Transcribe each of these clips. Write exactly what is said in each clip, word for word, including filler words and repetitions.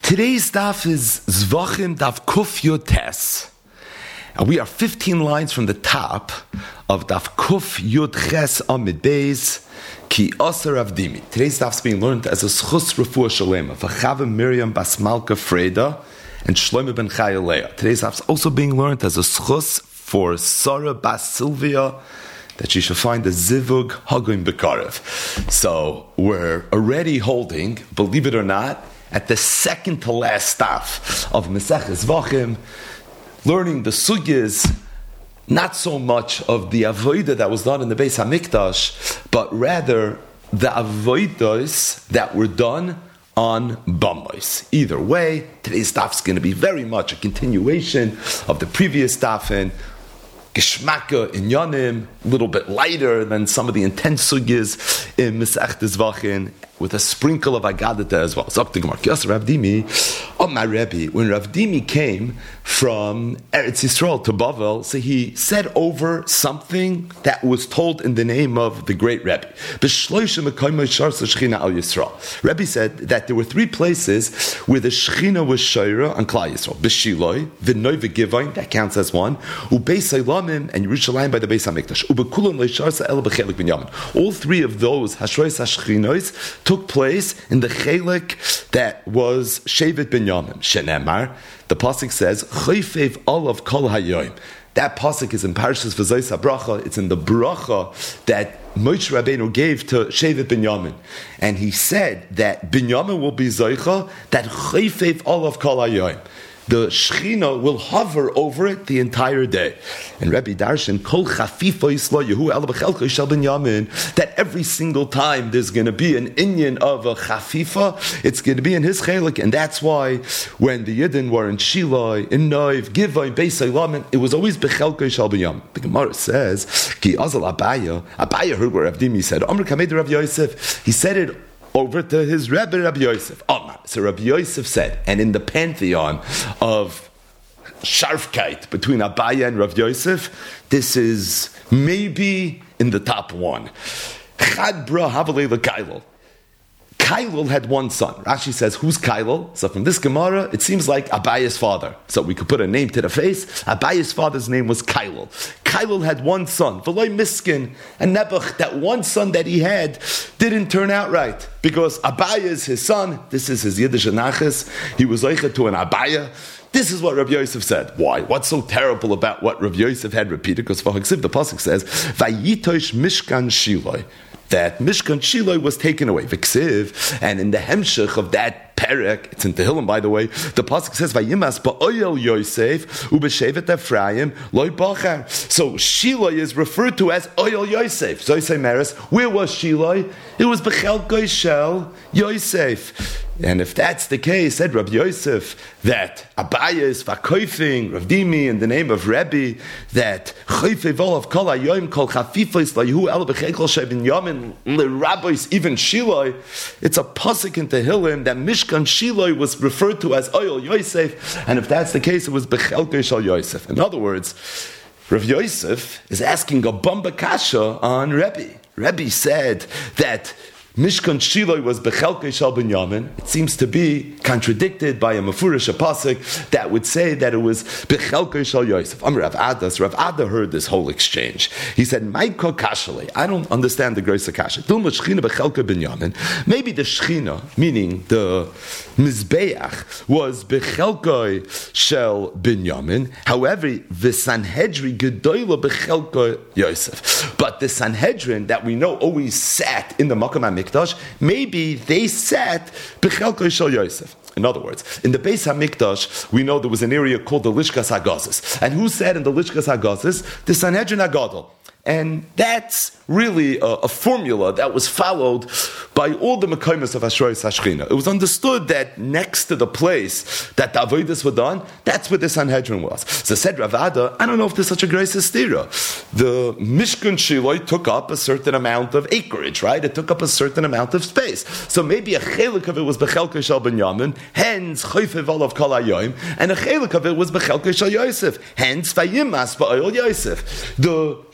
Today's daf is Zvachim Daf Kuf Yud Tes. And we are fifteen lines from the top of Daf Kuf Yud Ches Amid Beis Ki Aser Avdimi. Today's daf is being learned as a Schus Refuah Shalema for Chava Miriam Bas Malka Freda and Shlomo ben Chaya Leah. Today's daf is also being learned as a Schus for Sarah Bas Sylvia, that she should find a zivug hagoim bekarev. So we're already holding, believe it or not, at the second to last staff of Maseches Zvachim, learning the sugyas, not so much of the avodah that was done in the Beis Hamikdash, but rather the avodas that were done on Bamos. Either way, today's staff is going to be very much a continuation of the previous staff in Geschmacka in Yonim, a little bit lighter than some of the intense sugyas in Masechtas Zvachim, with a sprinkle of Agadata as well. So, Rav Dimi, oh my Rebbe, when Rav Dimi came from Eretz Yisrael to Bavel, so he said over something that was told in the name of the great Rebbe. Rebbe said that there were three places where the Shechina was Shaira on Klal Yisrael. B'Shiloi, V'noi V'Givain, that counts as one, U'Beis Elamim, and Yerushalayim by the Beis HaMikdash. U'Bekulon Leisharsa El B'Chelik B'Yamin. All three of those Hashrois HaShechinois took place in the chelik that was Shevet Binyamin. Shenemar, the pasuk says, Chayfev olav kol hayoim. That pasuk is in Parshas V'Zos HaBracha. It's in the bracha that Moshe Rabbeinu gave to Shevet Binyamin. And he said that Binyamin will be Zoicha, that Chayfev olav kol hayoim. The Shechina will hover over it the entire day. And Rabbi Darshan, Kol Chafifa Yisla Yehu El B'Chelko Shel Binyamin, that every single time there's going to be an inyan of a Chafifa, it's going to be in his chelik, and that's why when the Yidden were in Shiloi, in Noiv, Givai, Beis Elamim, it was always B'Chelko Shel Binyamin. The Gemara says, Ki Azal Abaya, Abaya heard what Rav Dimi said, Amr Kamed Rav Yosef, he said it over to his Rebbe Rabbi Yosef. Oh, so Rabbi Yosef said, and in the pantheon of Sharfkeit between Abaya and Rabbi Yosef, this is maybe in the top one. Chad bra havalei l'kailol. Kailul had one son. Rashi says, who's Kailul? So from this Gemara, it seems like Abaya's father. So we could put a name to the face. Abaya's father's name was Kailul. Kailul had one son, V'loi Miskin, and Nebuch, that one son that he had didn't turn out right. Because Abaya is his son. This is his Yiddish Anachis. He was Eicha to an Abaya. This is what Rabbi Yosef said. Why? What's so terrible about what Rabbi Yosef had repeated? Because for Haksiv, the pasuk says, Vayitosh Mishkan Shiloi, that Mishkan Shiloi was taken away. V'ksiv, and in the hemshech of that perek, it's in Tehillim, by the way, the pasuk says, Vayimas ba'oyel Yosef u'b'shevet Ephraim loy bachar. So Shiloi is referred to as Oyel Yosef. Zoysei Meres, where was Shiloi? It was B'chelkoi Shel Yosef. And if that's the case, said Rabbi Yosef, that Abaya is vakoifing Rav Dimi in the name of Rebbe, that Chayfei Volav Kol Hayoim Kol Chafifos Layehu El B'Chekel Shebin Yamin LeRabbis even Shiloi. It's a pasuk in Tehillim that Mishkan Shiloi was referred to as Oyel Yosef, and if that's the case, it was B'Chelkei Shel Yosef. In other words, Rav Yosef is asking a bomba kasha on Rebbe. Rebbe said that Mishkan Shiloi was B'Chelkei Shel Binyamin. It seems to be contradicted by a Mefurish pasuk that would say that it was B'Chelkei Shel Yosef. Amr Rav Ada, so Rav Ada heard this whole exchange. He said, Maiko Kashale, I don't understand the Greisa Kasha. Dulma Shechina B'Chelkei Binyamin. Maybe the Shechina, meaning the Mizbeach, was B'Chelkei Shel Binyamin. However, the Sanhedrin Gedoyla B'Chelkei Yosef. But the Sanhedrin that we know always sat in the Makam HaMikdash, maybe they sat B'Chelkei Shel Yosef. In other words, in the Beis HaMikdash, we know there was an area called the Lishkas HaGazis. And who sat in the Lishkas HaGazis? The Sanhedrin HaGadol. And that's really a, a formula that was followed by all the Mekaymas of Ashrois Hashchina. It was understood that next to the place that the Avodas were done, that's where the Sanhedrin was. So said Rav Ada, I don't know if there's such a great stira. The Mishkan Shiloi took up a certain amount of acreage, right? It took up a certain amount of space. So maybe a chelik of it was B'Chelkei Shel Binyamin, hence Chayfei Volav Kol Hayoim, and a chelik of it was B'Chelkei Shel Yosef, hence Vayimas Ba'oyel Yosef. The Shechina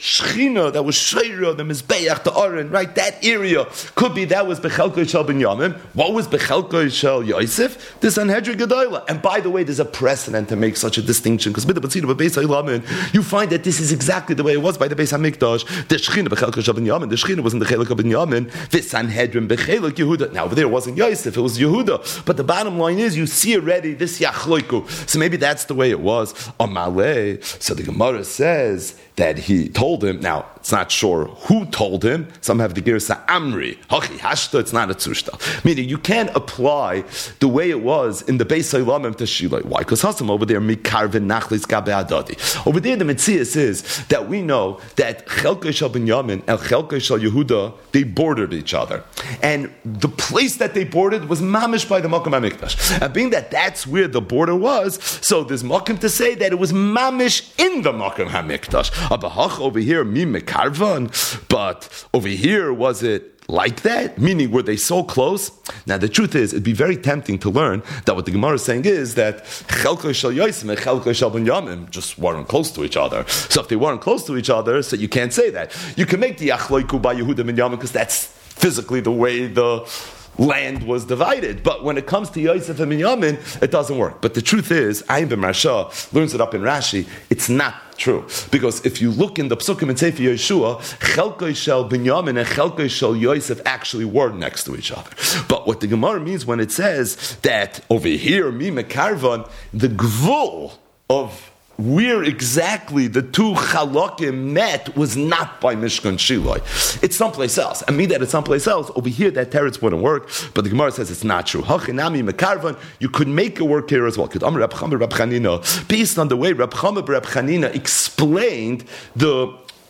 Shechina that was Sheira, the Mizbeach, the Aron, right? That area could be that was Bechelko Shel Binyamin. What was Bechelko Shel Yosef? The Sanhedrin Gedola. And by the way, there's a precedent to make such a distinction because with the Batzina of Beis HaIlamin, you find that this is exactly the way it was by the Beis HaMikdash. The Shechina Bechelko Shel Binyamin. The Shechina was in the Chelek of Binyamin. The Sanhedrin Bechelek Yehuda. Now over there it wasn't Yosef, it was Yehuda. But the bottom line is you see already this Yachloiku. So maybe that's the way it was. Amalei. So the Gemara says that he told him. Now, it's not sure who told him. Some have the Girsa Amri. Hachi Hashta, it's not a Tzushta. Meaning, you can't apply the way it was in the Beis HaIlamim to Shilai. Why? Because Hasam over there, Mikarvin Nachlis Gabe Adadi. Over there, the Metzias is that we know that Chelkei Shel Binyamin and Chelkei Shel Yehuda, they bordered each other. And the place that they bordered was Mamish by the Makom HaMikdash. And being that that's where the border was, so there's Makom to say that it was Mamish in the Makom HaMikdash. Abahach over here, mi mekarvan, but over here, was it like that? Meaning, were they so close? Now, the truth is, it'd be very tempting to learn that what the Gemara is saying is that Chelko Shel Yosef and Chelko Shel Binyamin just weren't close to each other. So if they weren't close to each other, so you can't say that. You can make the Achloiku by Yehuda and Binyamin because that's physically the way the land was divided. But when it comes to Yosef and Binyamin, it doesn't work. But the truth is, Ayin ben Marsha learns it up in Rashi, it's not true. Because if you look in the Psukim and Sefer Yeshua, Chelkei Shel Binyamin and Chelkei Shel Yosef actually were next to each other. But what the Gemara means when it says that over here, Mi Mekarvan, the Gvul of where exactly the two chalakim met was not by Mishkan Shiloi. It's someplace else. And mean that it's someplace else, over here that teretz wouldn't work, but the Gemara says it's not true. Hachinami mekarvan, you could make it work here as well. Based on the way Rab Chama Rab Chanina explained the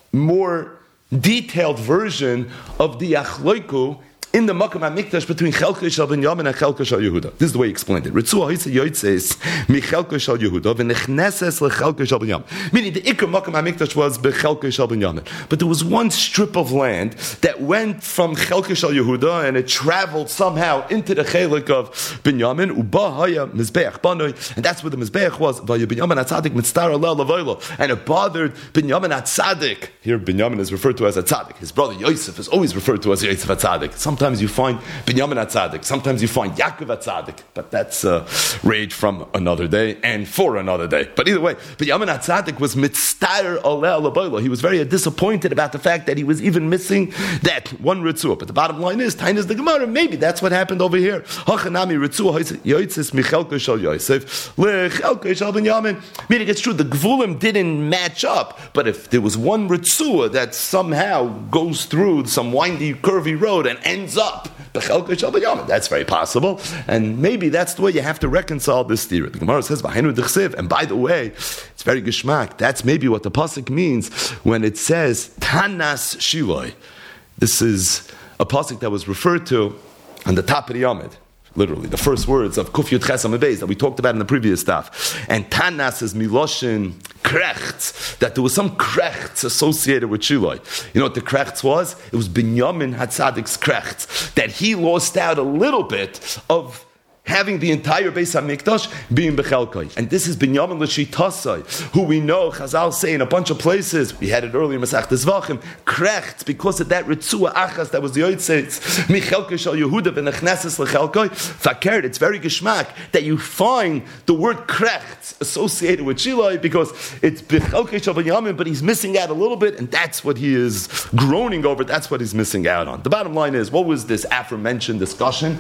more detailed version of the Achloiku in the Makom HaMikdash between Chelkei Shel Binyamin and Chelkei Shel Yehuda. This is the way he explained it. Ritzua Hisa Yotzes mi Chelkei Shel Yehuda v'nechneses leChelkei Shel Binyamin. Meaning the Ikar Makom HaMikdash was beChelkei Shel Binyamin. But there was one strip of land that went from Chelkei Shel Yehuda and it traveled somehow into the Chelek of Binyamin. Uba Haya Mizbeach Banoi. And that's where the Mizbeach was. Vaya Binyamin HaTzadik Mitztar Alel Lavoilo. And it bothered Binyamin HaTzadik. Here Binyamin is referred to as a Tzadik. His brother Yosef is always referred to as Yosef HaTzadik. Sometimes Sometimes you find Binyamin HaTzadik. Sometimes you find Yaakov HaTzadik. But that's uh, rage from another day and for another day. But either way, Binyamin HaTzadik was mitztar oleh alabayla. He was very disappointed about the fact that he was even missing that one ritzua. But the bottom line is, Tain is the Gemara. Maybe that's what happened over here. Hachanami ritzua yotzes michelkei shel Yosef lechelkei shel Binyamin. Meaning it's true, the Gvulim didn't match up. But if there was one ritzua that somehow goes through some windy, curvy road and ends up b'chelkei shel Binyamin, that's very possible, and maybe that's the way you have to reconcile this theory. The Gemara says v'hainu d'chsev, and by the way, it's very geschmack. That's maybe what the pasuk means when it says Tanas Shiloi. This is a pasuk that was referred to on the top of the Yamid. Literally, the first words of Kuf Yud Ches Amud Beis that we talked about in the previous stuff. And Tanas is Miloshin Krechts, that there was some Krechts associated with Shiloi. You know what the Krechts was? It was Binyamin HaTzadik's Krechts, that he lost out a little bit of having the entire Beis HaMikdash being Bechelkai. And this is Binyamin L'Shitasai, who we know, Chazal say in a bunch of places, we had it earlier in Masechtas Zvachim, Krechts, because of that Ritzua Achas, that was the Yotzes, Michelkai Shal Yehuda v'nechneses L'Chelkai, Fakert, it's very geschmack that you find the word Krechts associated with Shiloi, because it's Bechelkai Shal Binyamin, but he's missing out a little bit, and that's what he is groaning over, that's what he's missing out on. The bottom line is, what was this aforementioned discussion?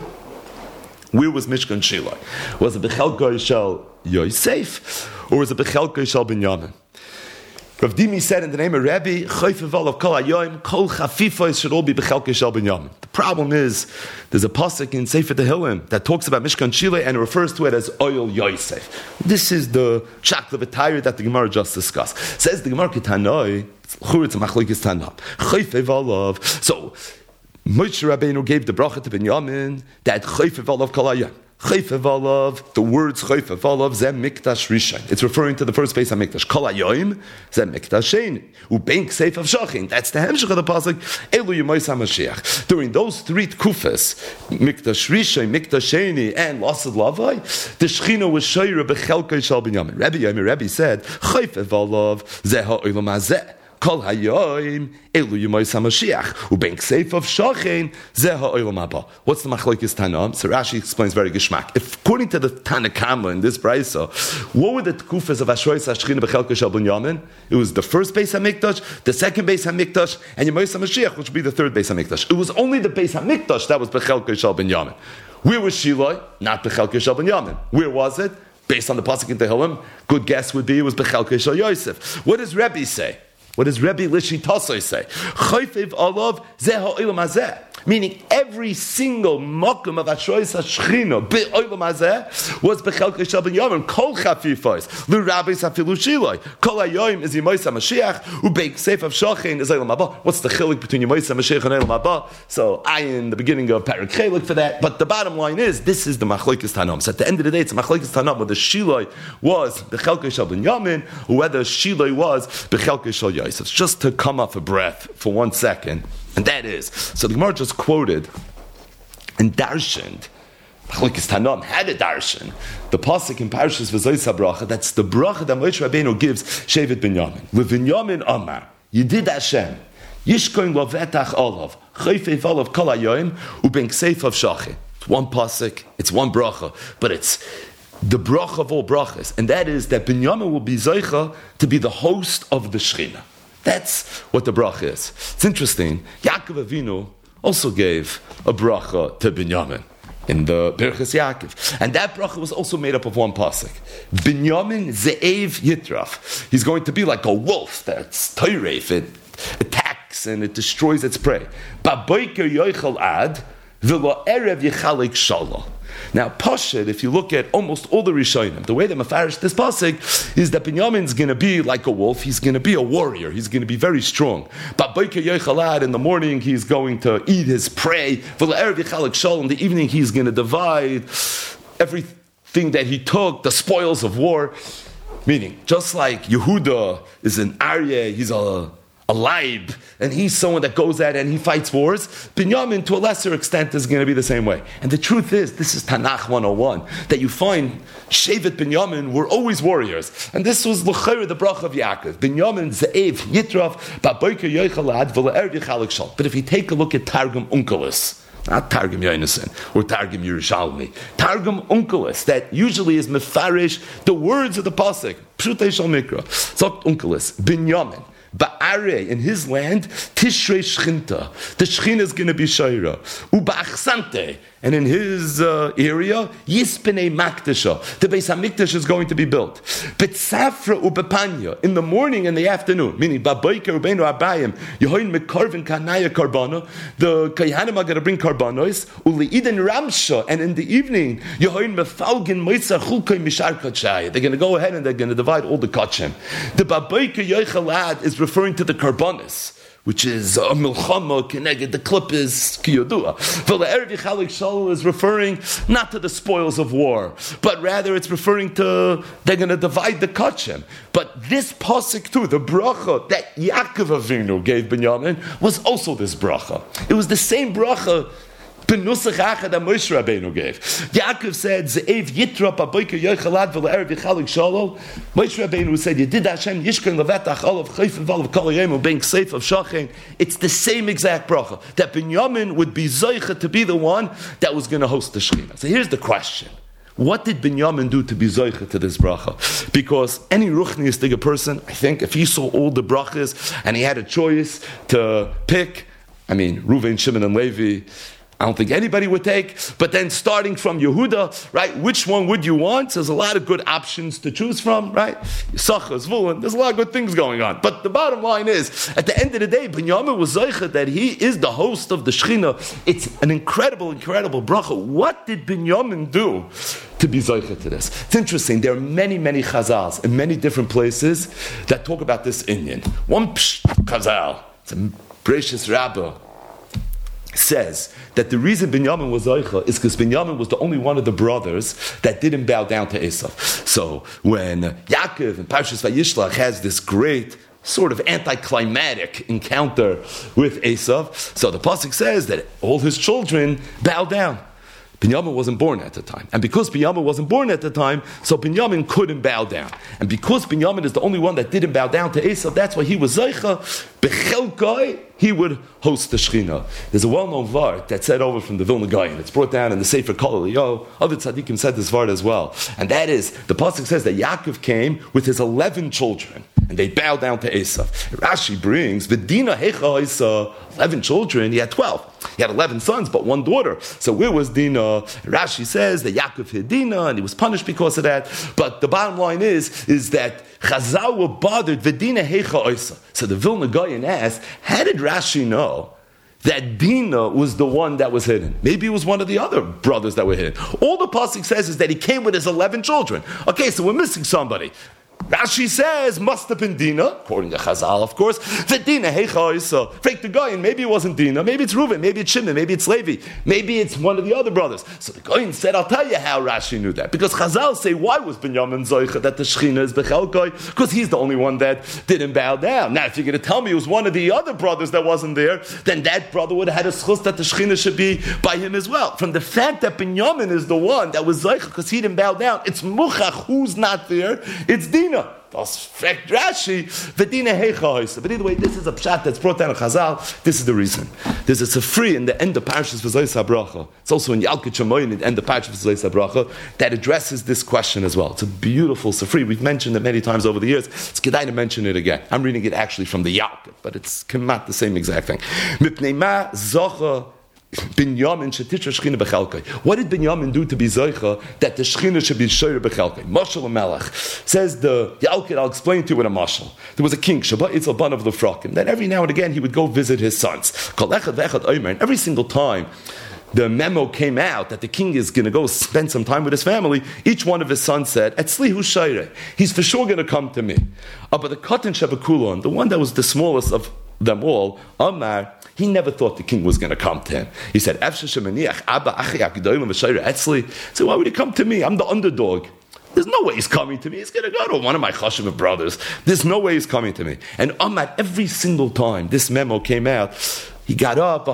Where was Mishkan Shiloi? Was it Bechelkei Shel Yosef, or was it Bechelkei Shel Binyamin? Rav Dimi said in the name of Rebbe, Chayfeval of Kol Hayoim, Kol Chafifos should all be Bechelkei Shel Binyamin. The problem is, there's a pasuk in Sefer Tehillim that talks about Mishkan Shiloi and refers to it as Oyel Yosef. This is the Shakla V'Tayr that the Gemara just discussed. Says the Gemara Kitanoi, Churitz Machlokes Tana, Chayfeval of. So, Moshe Rabbeinu gave the bracha to Binyamin that Chayfev Olav Kalaya. Chayfev Olav, the words Chayfev Olav, Zem Mikdash Rishon. It's referring to the first Beis HaMikdash. Kalayoim, Zem Mikdash Shein. Ubein Kseif of Shachin. That's the hemshech of the pasuk. Elu Yemois HaMashiach. During those three tkufas, Mikdash Rishon, Mikdash Sheini, and Lasad Lavai, the Shechina was Shayra Bechelkei Shel Binyamin. Rabbi Yomi Rabbi said, Chayfev Olav, Zeha Olam Hazeh. Kol hayoim elu yemais hamashiach uben kseif of shachen zeh ha'olam haba. What's the machlokes Tanam? So Rashi explains very geschmack. If according to the Tana Kama in this brayso, what were the tkufas of Ashrois Hashchina b'chelka shel Binyamin? It was the first Beis Hamikdash, the second Beis Hamikdash, and Yemais hamashiach, which would be the third Beis Hamikdash. It was only the Beis Hamikdash that was b'chelka shel Binyamin. Where was Shiloi? Not b'chelka shel Binyamin. Where was it? Based on the pasuk in Tehillim, good guess would be it was b'chelka shel Yosef. What does Rebbe say? What does Rebbe Lishi Tosai say? Chayfiv alav zeh ha'olam hazeh. Meaning every single mokum of Ashrois Hashchina be'olam hazeh was b'chelka shel Binyamin. Kol chafifos l'rabbis hafilu shiloi. Kol hayoim is Yemais hamashiach ubeikseif of shachen is olam haba. What's the chilik between Yemais hamashiach and olam haba? So I in the beginning of Parak Chelik for that. But the bottom line is this is the machlokes Tanam. So at the end of the day, it's machlokes Tanam whether shiloi was b'chelka shel Binyamin or whether shiloi was b'chelka shel Yosef. It's just to come off a breath for one second. And that is, so the Gemara just quoted and darshaned, Machlokes Tanam had a darshan, the pasuk in Parshas V'Zois HaBracha, that's the bracha that Moshe Rabbeinu gives Shevet Binyamin. L'Binyamin Amar, Yedid Hashem, Yishkoin Lovetach Olav, Chayfev Olav Kol HaYoim, Uben Kseif of Shachim. It's one pasuk, it's one bracha, but it's the bracha of all brachas, and that is that Binyamin will be Zoicha to be the host of the Shechina. That's what the bracha is. It's interesting. Yaakov Avinu also gave a bracha to Binyamin in the Birchas Yaakov. And that bracha was also made up of one pasuk. Binyamin Ze'ev Yitraf. He's going to be like a wolf that's toireif. It attacks and it destroys its prey. Ba'boiker yoichel ad v'lo erev yichalik shalom. Now, Pashad, if you look at almost all the Rishonim, the way they mafarish this pasuk is that Binyamin's going to be like a wolf. He's going to be a warrior. He's going to be very strong. But Boiker Yechalad, in the morning, he's going to eat his prey. V'le'erev yichalik shalom, in the evening, he's going to divide everything that he took, the spoils of war. Meaning, just like Yehuda is an Aryeh, he's a a laib, and he's someone that goes out and he fights wars, Binyamin, to a lesser extent, is going to be the same way. And the truth is, this is Tanakh one oh one, that you find Shevet Binyamin were always warriors. And this was L'chaira, the bracha of Yaakov. Binyamin, Ze'ev, Yitraf, Ba'boiker Yoichalad, V'le'erev Yichalik Shal. But if you take a look at Targum Unkelis, not Targum Yonason or Targum Yerushalmi, Targum Unkelis, that usually is mefarish the words of the pasuk, Pshutei Shal Mikra, Zok Unkelis, Binyamin, Ba'are, in his land, Tishrei Shchinta. The Shechin is going to be Shaira. Uba'achsante. And in his uh, area, Yispene Makdasha. The Beis HaMikdash is going to be built. Betzafra ubepanya. In the morning and the afternoon. Meaning, Ba'boiker ubeinu abayim. Yehoin mekarvin kanaya karbana. The Kayhanim are going to bring karbanos. Uli'iden ramsha. And in the evening, Yehoin mefalgin moitzar chulkoi mishar kachaya. They're going to go ahead and they're going to divide all the kachim. The Ba'boiker Yoichalad is referring to the karbanis, which is a milchama keneged the klippos kiyodua. V'le'erev yichalik shalom is referring not to the spoils of war, but rather it's referring to they're going to divide the kachim. But this pasuk too, the bracha that Yaakov Avinu gave Binyamin, was also this bracha. It was the same bracha Benusach Achad that Moshe Rabbeinu gave. Yaakov said, Ze'ev Yitra Ba'boiker Yoichalad V'le'erev Yichalik Shalom. Moshe Rabbeinu said, Yedid Hashem Yishkon Levetach Olav Chayfev Olav Kol Hayom U'bein Kseif of Shachin. It's the same exact bracha, that Binyamin would be Zoicha to be the one that was going to host the Shechina. So here's the question. What did Binyamin do to be Zoicha to this bracha? Because any ruchniistic person, I think, if he saw all the brachas and he had a choice to pick, I mean, Reuven, Shimon, and Levi, I don't think anybody would take, but then starting from Yehuda, right, which one would you want? There's a lot of good options to choose from, right? Yisachar, Zvulun, there's a lot of good things going on. But the bottom line is, at the end of the day, Binyamin was Zoicha that he is the host of the Shechina. It's an incredible, incredible bracha. What did Binyamin do to be Zoicha to this? It's interesting. There are many, many chazals in many different places that talk about this inyan. One psh, chazal, it's a gracious rabbah, says that the reason Binyamin was Zoicha is because Binyamin was the only one of the brothers that didn't bow down to Esav. So when Yaakov in Parshas Vayishlach has this great sort of anticlimactic encounter with Esav, so the pasuk says that all his children bow down. Binyamin wasn't born at the time. And because Binyamin wasn't born at the time, so Binyamin couldn't bow down. And because Binyamin is the only one that didn't bow down to Esav, that's why he was Zeicha. Bechelkai, he would host the Shechina. There's a well-known Vart that's said over from the Vilna Gaon. It's brought down in the Sefer Kol Eliyahu. Other tzaddikim said this Vart as well. And that is, the Pasuk says that Yaakov came with his eleven children. And they bowed down to Esav. Rashi brings, V'dina hecha Esav, eleven children, he had twelve. He had eleven sons, but one daughter. So where was Dina? Rashi says that Yaakov hid Dina, and he was punished because of that. But the bottom line is, is that Chazal were bothered, V'dina hecha Esav. So the Vilna Gaon asked, how did Rashi know that Dina was the one that was hidden? Maybe it was one of the other brothers that were hidden. All the pasuk says is that he came with his eleven children. Okay, so we're missing somebody. Rashi says, must have been Dina, according to Chazal, of course. The Dina, Heicha Isa. Fake the Goyin, maybe it wasn't Dina, maybe it's Reuven, maybe it's Shimon, maybe it's Levi, maybe it's one of the other brothers. So the Goyin said, I'll tell you how Rashi knew that. Because Chazal say, why was Binyamin Zoicha that the Shechina is Bechelkoi? Because he's the only one that didn't bow down. Now, if you're going to tell me it was one of the other brothers that wasn't there, then that brother would have had a schus that the Shechina should be by him as well. From the fact that Binyamin is the one that was Zoicha because he didn't bow down, it's Muchach who's not there, it's Dina. Das fragt Rashi, V'dina heicha hoisa. But either way, this is a pshat that's brought down in Chazal. This is the reason. There's a Sefri in the end of Parshas V'zois HaBracha. It's also in Yalkut Shemoyin in the end of Parshas V'zois HaBracha that addresses this question as well. It's a beautiful Sefri. We've mentioned it many times over the years. It's Kedai to mention it again. I'm reading it actually from the Yalkut, but it's not the same exact thing. Mipnei ma zocha Binyamin shetitra Shechina bechelkai. What did Binyamin do to be Zoicha that the Shechina should be shoyer bechelkai? Mashal Melech says the Yalkut. I'll explain to you in a mashal. There was a king Shabbat Yitzal Ban of Lefrakim. Then every now and again he would go visit his sons. Kol echad ve'echad omer. And every single time the memo came out that the king is going to go spend some time with his family, each one of his sons said, Etzli hu shayre. He's for sure going to come to me. Uh, but the Katan Shebakulon, the one that was the smallest of them all, Amar, he never thought the king was going to come to him. He said, so why would he come to me? I'm the underdog. There's no way he's coming to me. He's going to go to one of my Chashiv brothers. There's no way he's coming to me. And Amar, every single time this memo came out, he got up,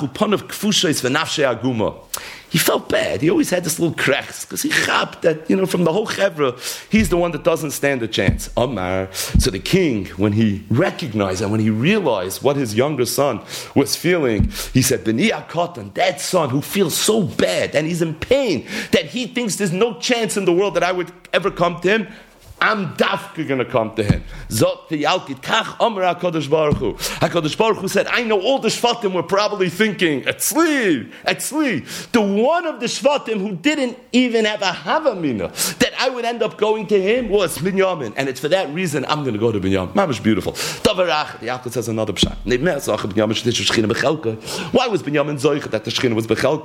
he felt bad. He always had this little cracks because he chapped that, you know, from the whole chevra, he's the one that doesn't stand a chance. Amar. So the king, when he recognized and when he realized what his younger son was feeling, he said, B'ni Akatan, that son who feels so bad and he's in pain that he thinks there's no chance in the world that I would ever come to him, I'm dafka going to come to him. Zot the Yalkut Kach Amar HaKadosh Baruch Hu. HaKadosh Baruch Hu said, I know all the Shvatim were probably thinking, Etzli, Etzli, the one of the Shvatim who didn't even have a Havamina, that I would end up going to him was Binyamin. And it's for that reason I'm going to go to Binyamin. Mamish beautiful. Tavarach, the Yalkut says another pshat. Why was Binyamin Zoich that the Shechina was Bechelka?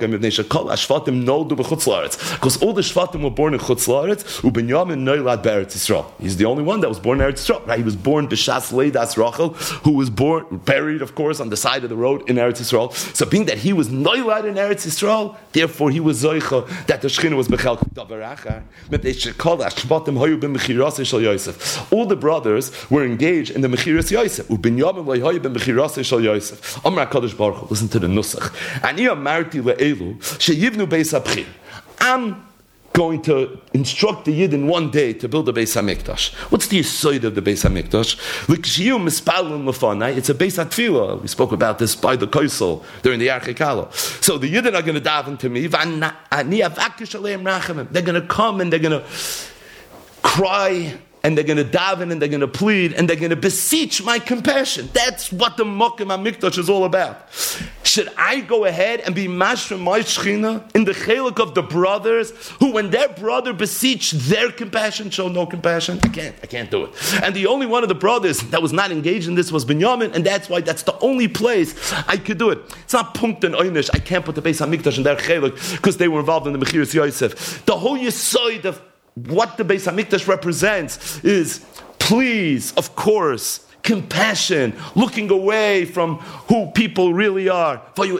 Because all the Shvatim were born in Chutz La'aretz, and Binyamin Noilad Be'eretz. He's the only one that was born in Eretz Yisrael. Right? He was born B'shas Leidas Rachel, who was born, buried, of course, on the side of the road in Eretz Yisrael. So being that he was Noilad in Eretz Yisrael, therefore he was Zoicha, that the Shechina was Bechelka. All the brothers were engaged in the Mechiras Yosef. U'Binyamin lo'hoyu b'Mechiras Shel Yosef. Amar HaKadosh Baruch Hu, listen to the Nusach. Ani amarti le'elu sheyivnu beis habchir. I'm going to instruct the Yid in one day to build a Beis HaMikdash. What's the yisoid of the Beis HaMikdash? It's a Beis HaTfilah. We spoke about this by the Koisel during the Yarchei Kala. So the Yidden are going to daven to me. They're going to come and they're going to cry and they're going to daven and they're going to plead and they're going to beseech my compassion. That's what the Mokim HaMikdash is all about. Should I go ahead and be mashra my Shechina in the chelik of the brothers who, when their brother beseech their compassion, show no compassion? I can't. I can't do it. And the only one of the brothers that was not engaged in this was Binyamin, and that's why that's the only place I could do it. It's not punkt and oynish. I can't put the Beis HaMikdash in their chelik because they were involved in the Mechiras Yosef. The whole yisoid of what the Beis HaMikdash represents is, please, of course, compassion, looking away from who people really are. How's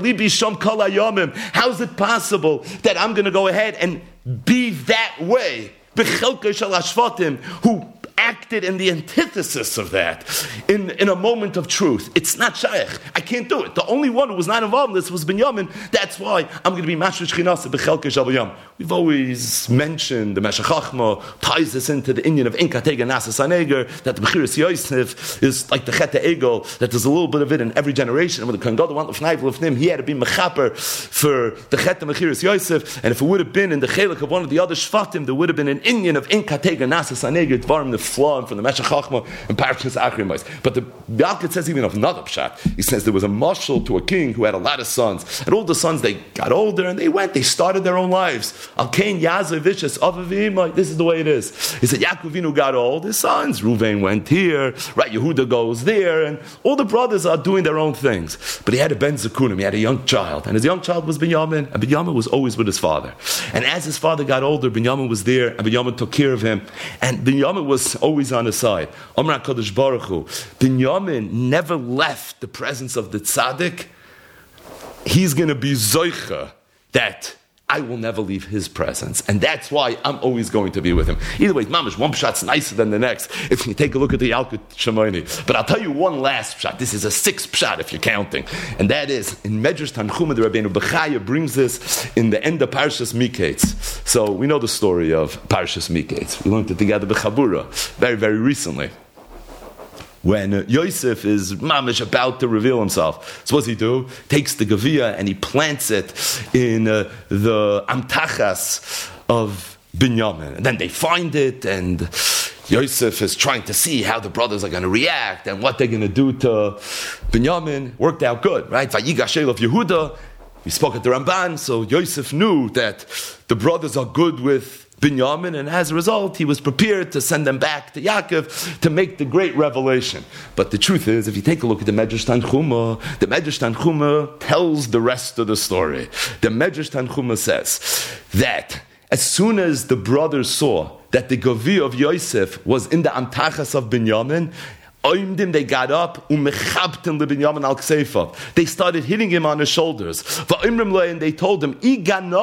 it possible that I'm going to go ahead and be that way? Who act acted in the antithesis of that, in, in a moment of truth. It's not shaykh. I can't do it. The only one who was not involved in this was Binyamin. That's why I'm going to be Mashur Shchinasa B'Chelke Shabayam. We've always mentioned the Meshech Chachma ties this into the Indian of Inka Tega Nasa Saneger, that the Bechiras Yosef is like the Chet Egel, that there's a little bit of it in every generation. And when the Kohen Gadol went L'fnai V'L'fnim, he had to be Mechaper for the Chet and Bechiras Yosef. And if it would have been in the Chelik of one of the other Shvatim, there would have been an Indian of Inka Tega Nasa Saneger, Dvarim the Flaw, from the Meshech Chachma and Parashas Achrimais. But the Yalkut says even of another pshat. He says there was a marshal to a king who had a lot of sons. And all the sons, they got older and they went, they started their own lives. Al Kain Yazer Vishas Avavim. This is the way it is. He said Yaakov Avinu got old, his sons, Ruvain went here, right? Yehuda goes there, and all the brothers are doing their own things. But he had a Ben Zekunim, he had a young child, and his young child was Binyamin, and Binyamin was always with his father. And as his father got older, Binyamin was there, and Binyamin took care of him, and Binyamin was always on his side. Amar HaKadosh Baruch Hu, Binyamin never left the presence of the tzaddik. He's going to be zoicha that I will never leave his presence. And that's why I'm always going to be with him. Either way, mamash, one pshat's nicer than the next if you take a look at the Yalkut Shimoni. But I'll tell you one last pshat. This is a sixth pshat if you're counting. And that is, in Medrash Tanchuma, the Rabbeinu Bechaya brings this in the end of Parshas Miketz. So we know the story of Parshas Miketz. We learned it together with Chabura very, very recently. When uh, Yosef is mamish about to reveal himself, so what does he do? Takes the Gavia and he plants it in uh, the Amtachas of Binyamin. And then they find it, and Yosef is trying to see how the brothers are going to react and what they're going to do to Binyamin. Worked out good, right? Vayigashel of Yehuda. We spoke at the Ramban, so Yosef knew that the brothers are good with Binyamin, and as a result, he was prepared to send them back to Yaakov to make the great revelation. But the truth is, if you take a look at the Medrash Tanchuma, the Medrash Tanchuma tells the rest of the story. The Medrash Tanchuma says that as soon as the brothers saw that the Gavi of Yosef was in the Amtachas of Binyamin, they got up, they started hitting him on his shoulders. And they told him, you're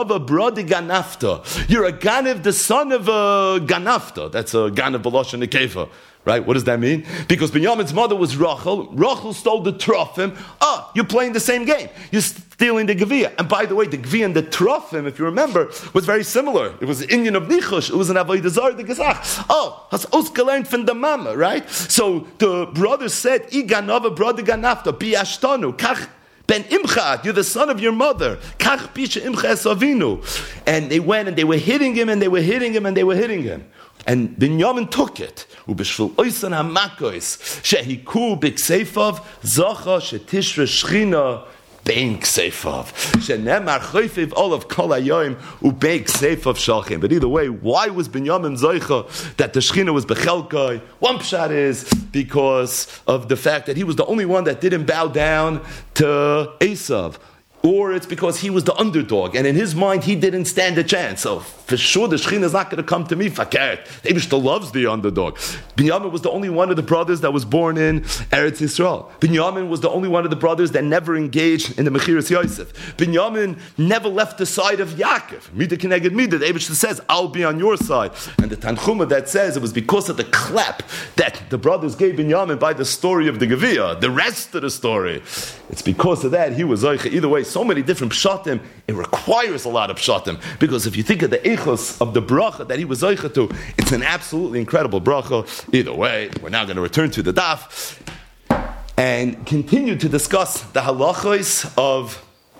a Ganav, the son of a Ganafta. That's a Ganav B'Lashon Nekeva. Right? What does that mean? Because Binyamin's mother was Rachel. Rachel stole the Trophim. Ah, you're playing the same game. You're stealing the Gevia. And by the way, the Gevia and the Trophim, if you remember, was very similar. It was the Indian of Nichush. It was an Avodah Zarah, the Gezach. Oh, has ausgelernt from the mama, right? So the brothers said, Iganava, brother Ganafta, Biashtanu, Kach. Ben Imcha, you're the son of your mother. Kach Pisha Imcha Esavinu. And they went and they were hitting him and they were hitting him and they were hitting him. And Binyamin took it. Ubishvil oisan hamakois shehiku b'kseifav zacha shetishra shchina bein kseifav shenemar choyfiv olav kol hayoyim ubein kseifav shalchim. But either way, why was Binyamin zoicha that the shchina was bechelkai? One pshat is because of the fact that he was the only one that didn't bow down to Esav. Or it's because he was the underdog, and in his mind, he didn't stand a chance. So, for sure, the Shekhinah is not going to come to me. Fakert. David still loves the underdog. Binyamin was the only one of the brothers that was born in Eretz Yisrael. Binyamin was the only one of the brothers that never engaged in the Mechiras Yosef. Binyamin never left the side of Yaakov. Mida Keneged Mida. The Eibush says, I'll be on your side. And the Tanchuma that says it was because of the clap that the brothers gave Binyamin by the story of the Gevia. The rest of the story. It's because of that he was Zoicha. Either way, so many different pshatim, it requires a lot of pshatim, because if you think of the echos of the bracha that he was zoicha to, it's an absolutely incredible bracha. Either way, we're now going to return to the daf and continue to discuss the halachos of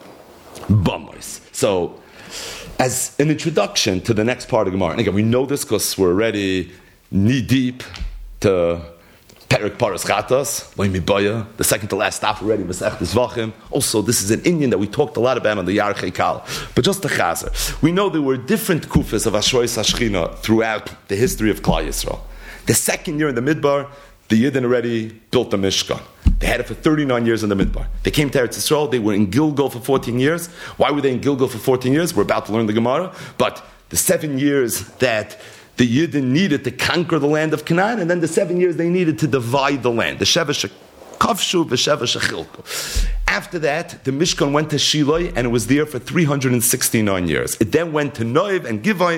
bamos. So, as an introduction to the next part of Gemara, and again, we know this because we're already knee-deep to Perik Paras Chatas, Loimibaya, the second to last stop already, Masechtes Vachim. Also, this is an Indian that we talked a lot about on the Yarchei Kal. But just the Chazer. We know there were different kufas of Ashrois Hashchina throughout the history of Klal Yisrael. The second year in the Midbar, the Yidden already built the Mishkan. They had it for thirty-nine years in the Midbar. They came to Eretz Yisrael, they were in Gilgal for fourteen years. Why were they in Gilgal for fourteen years? We're about to learn the Gemara. But the seven years that the Yidden needed to conquer the land of Canaan, and then the seven years they needed to divide the land. The Sheva Shekavshu, the Sheva Shechilku. After that, the Mishkan went to Shiloh, and it was there for three hundred sixty-nine years. It then went to Noiv and Givain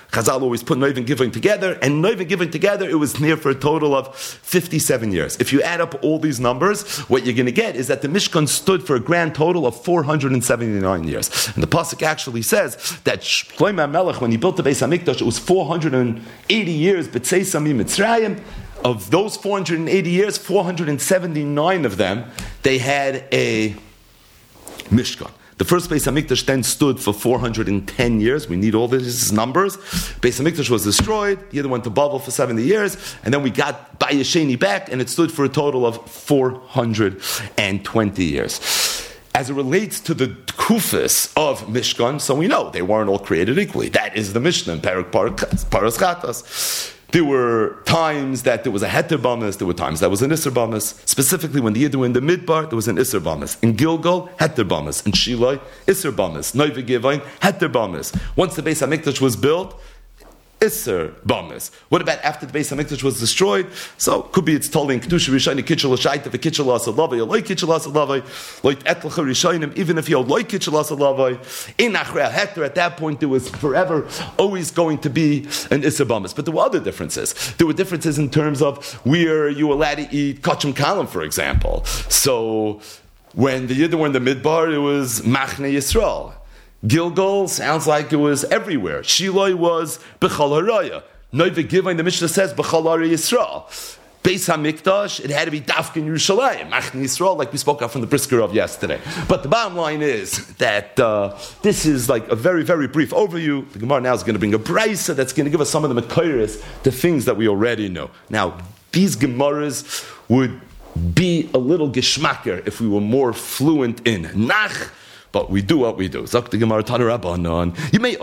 Chazal always put Noiv and Givon together, and Noiv and Givon together, it was near for a total of fifty-seven years. If you add up all these numbers, what you're going to get is that the Mishkan stood for a grand total of four hundred seventy-nine years. And the Pasuk actually says that Shlomo HaMelech, when he built the Beis HaMikdash, it was four hundred eighty years, B'tzei Sami Mitzrayim. Of those four hundred eighty years, four hundred seventy-nine of them, they had a Mishkan. The first Beis HaMikdash then stood for four hundred ten years. We need all these numbers. Beis HaMikdash was destroyed. The other went to Babel for seventy years. And then we got Bayesheni back, and it stood for a total of four hundred twenty years. As it relates to the Kufis of Mishkan, so we know they weren't all created equally. That is the Mishnah in Perek Paras Chatas. There were times that there was a Heter Bamas, there were times that was an Isser Bamas. Specifically, when the Yidden were in the Midbar, there was an Isser Bamas. In Gilgal, Heter Bamas. In Shiloh, Isser Bamas. Noive Givain, Heter Bamas. Once the Beis HaMikdash was built, Isser Bamas. What about after the Beis HaMikdash was destroyed? So, could be it's told in Kedusha Rishayni Kitchel Shaita v'Kitchel Asalavai, or like Kitchel Asalavai, like Etlcha Rishaynim, even if you like Kitchel Asalavai, in Achrei Hector, at that point, there was forever always going to be an Isser Bamas. But there were other differences. There were differences in terms of where you were allowed to eat Kachim Kalam, for example. So, when the Yidden were in the Midbar, it was Machne Yisrael. Gilgal sounds like it was everywhere. Shiloh was B'chal Haraya. Noive Givain, the Mishnah says B'chal Haraya Yisrael. Beis HaMikdash, it had to be Dafka in Yerushalayim. Machne Yisrael, like we spoke of from the brisker of yesterday. But the bottom line is that uh, this is like a very, very brief overview. The Gemara now is going to bring a brisa that's going to give us some of the Mekayres, the things that we already know. Now, these Gemaras would be a little geschmacker if we were more fluent in Nach. But we do what we do. You may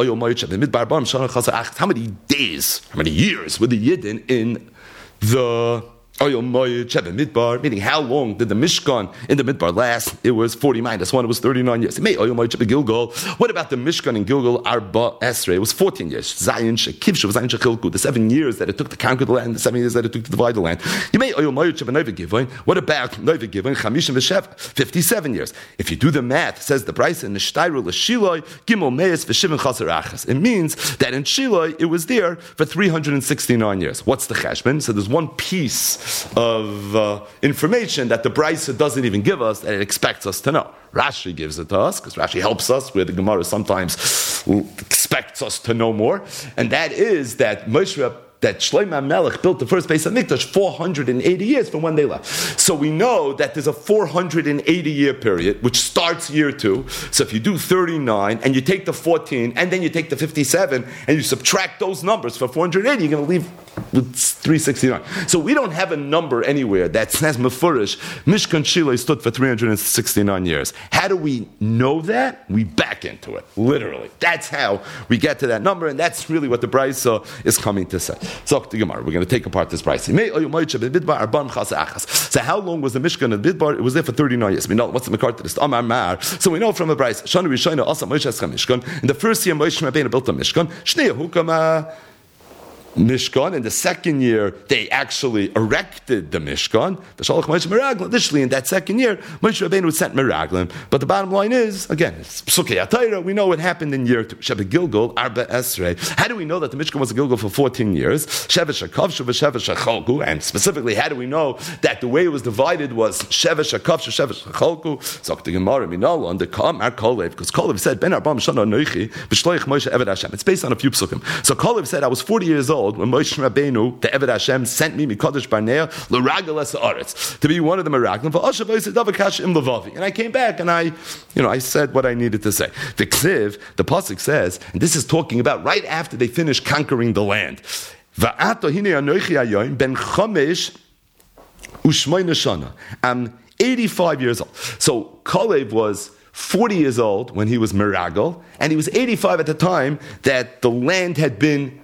how many days, how many years were the Yidden in the Oyel Moed Sheva Midbar, meaning how long did the Mishkan in the Midbar last? It was forty minus one, it was thirty-nine years. Oyel Moed Sheva Gilgal. What about the Mishkan in Gilgal, Arba Esrei? It was fourteen years. Zayin Shekivshu, Zayin Shechilku, the seven years that it took to conquer the land, the seven years that it took to divide the land. You may Oyel Moed Sheva Noive Givain. What about Noive Givain? Chamishim V'Sheva, fifty-seven years. If you do the math, says the price in Nishtayru L'Shiloi, Gimel Meis V'Shivin Chaser Achas. It means that in Shiloh, it was there for three hundred sixty-nine years. What's the cheshbon? So there's one piece of uh, information that the Brisa doesn't even give us, that it expects us to know. Rashi gives it to us, because Rashi helps us, where the Gemara sometimes expects us to know more, and that is that Moshe that Shlomo HaMelech built the first Beis HaMikdash four hundred eighty years from when they left. So we know that there's a four hundred eighty year period, which starts year two. So if you do thirty-nine, and you take the fourteen, and then you take the fifty-seven, and you subtract those numbers for four hundred eighty, you're going to leave with three hundred sixty-nine. So we don't have a number anywhere that says Mefurish, Mishkan Shiloh stood for three hundred sixty-nine years. How do we know that? We back into it, literally. That's how we get to that number, and that's really what the Brisa is coming to say. So the Gemara, we're going to take apart this Brisa. So how long was the Mishkan in Bidbar? It was there for thirty-nine years. We know what's the Makar to this. So we know from the Brisa. Shana Rishayna Asa Moshe Eschem Mishkan. In the first year, Moshe Rabbeinu built a Mishkan. Shnei Hukama Mishkan. In the second year, they actually erected the Mishkan. Additionally, in that second year, Moshe Rabbeinu sent Meraglim. But the bottom line is, again, it's Psukei HaTorah. We know what happened in year two. Sheva Gilgal, Arba Esrei. How do we know that the Mishkan was a Gilgal for fourteen years? Sheva Shakav, Sheva Sheva Shacholku. And specifically, how do we know that the way it was divided was Sheva Shakav, Sheva Shacholku? So the Gemara, Minal, under Kamar Kolev, because Kolev said, Ben Arbam Shana Noichi, B'shloich Moshe Eved Hashem. It's based on a few psukim. So Kolev said, I was forty years old when Moshe Rabbeinu, the Eved Hashem, sent me Mikodesh Barnea l'Ragel es Haaretz, to be one of the Meraglim for Oshav Oisedav Kash Im Levavi. And I came back and I, you know, I said what I needed to say. The Ksiv, the pasuk says, and this is talking about right after they finished conquering the land. Va'ato hine anochi hayoim ben chomesh u'shmoina shana. I'm eighty-five years old. So Kalev was forty years old when he was Meragel, and he was eighty-five at the time that the land had been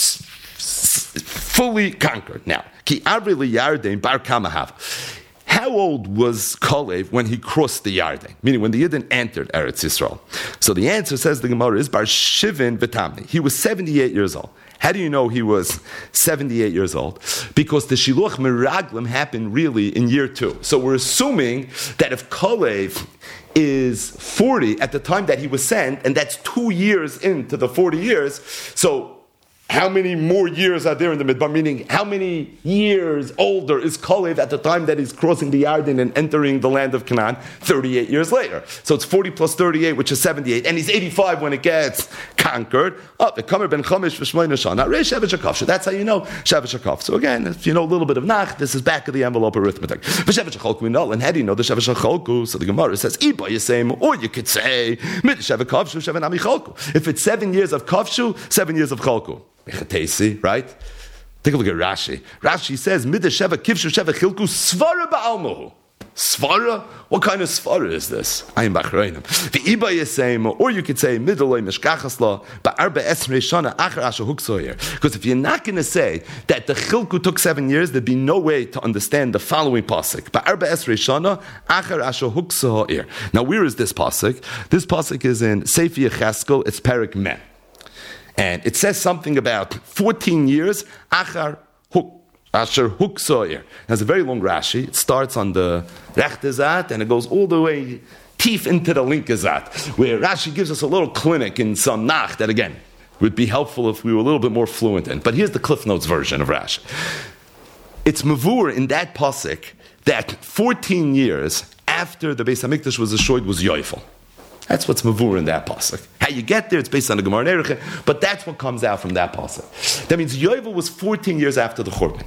fully conquered. Now, ki avri liyarden bar kamahav. How old was Kalev when he crossed the Yarden? Meaning when the Yidden entered Eretz Yisrael. So the answer, says the Gemara, is bar shivin v'tamni. He was seventy-eight years old. How do you know he was seventy-eight years old? Because the Shiluch Meraglim happened really in year two. So we're assuming that if Kalev is forty at the time that he was sent, and that's two years into the forty years, so how many more years are there in the Midbar? Meaning, how many years older is Kalev at the time that he's crossing the Yarden and entering the land of Canaan? thirty-eight years later. So it's forty plus thirty-eight, which is seventy-eight. And he's eighty-five when it gets conquered. Oh, the Kamer ben Chamish v'shmoyne shana. Rei Shevet Shakaf. That's how you know Shevet Shakaf. So again, if you know a little bit of Nach, this is back of the envelope arithmetic. V'Shevet Shacholku we know. And how do you know the Shevet Shacholku? So the Gemara says, Iba Yisem, or you could say, Mid Shevet Kavshu, Shevet Ami Cholku. If it's seven years of Kavshu, seven years of Cholku. Right? Take a look at Rashi. Rashi says, Mida Sheva Kivshu Sheva Chilku Svara Ba'almuhu. Svara? What kind of svara is this? I am Bachrayim. The Iba Yisem, or you could say, Midaloi Meshkachasla, Ba'arba Esrei Shana Achar Asher Huksoyer. Because if you're not going to say that the Chilku took seven years, there'd be no way to understand the following pasuk. Ba'arba Esrei Shana Achar Asher Huksoyer. Now, where is this pasuk? This pasuk is in Sefer Yecheskel, it's Perik Mem. And it says something about fourteen years, Achar Huk, Asher Huksoyer. Has a very long Rashi. It starts on the rechte Zat and it goes all the way teeth into the linke Zat, where Rashi gives us a little clinic in some Nach that, again, would be helpful if we were a little bit more fluent in. But here's the Cliff Notes version of Rashi. It's Mavur in that pasuk that fourteen years after the Beis HaMikdash was destroyed was Yoifel. That's what's mavur in that pasuk. How you get there, it's based on the Gemara Nereche, but that's what comes out from that pasuk. That means Yovel was fourteen years after the Churban.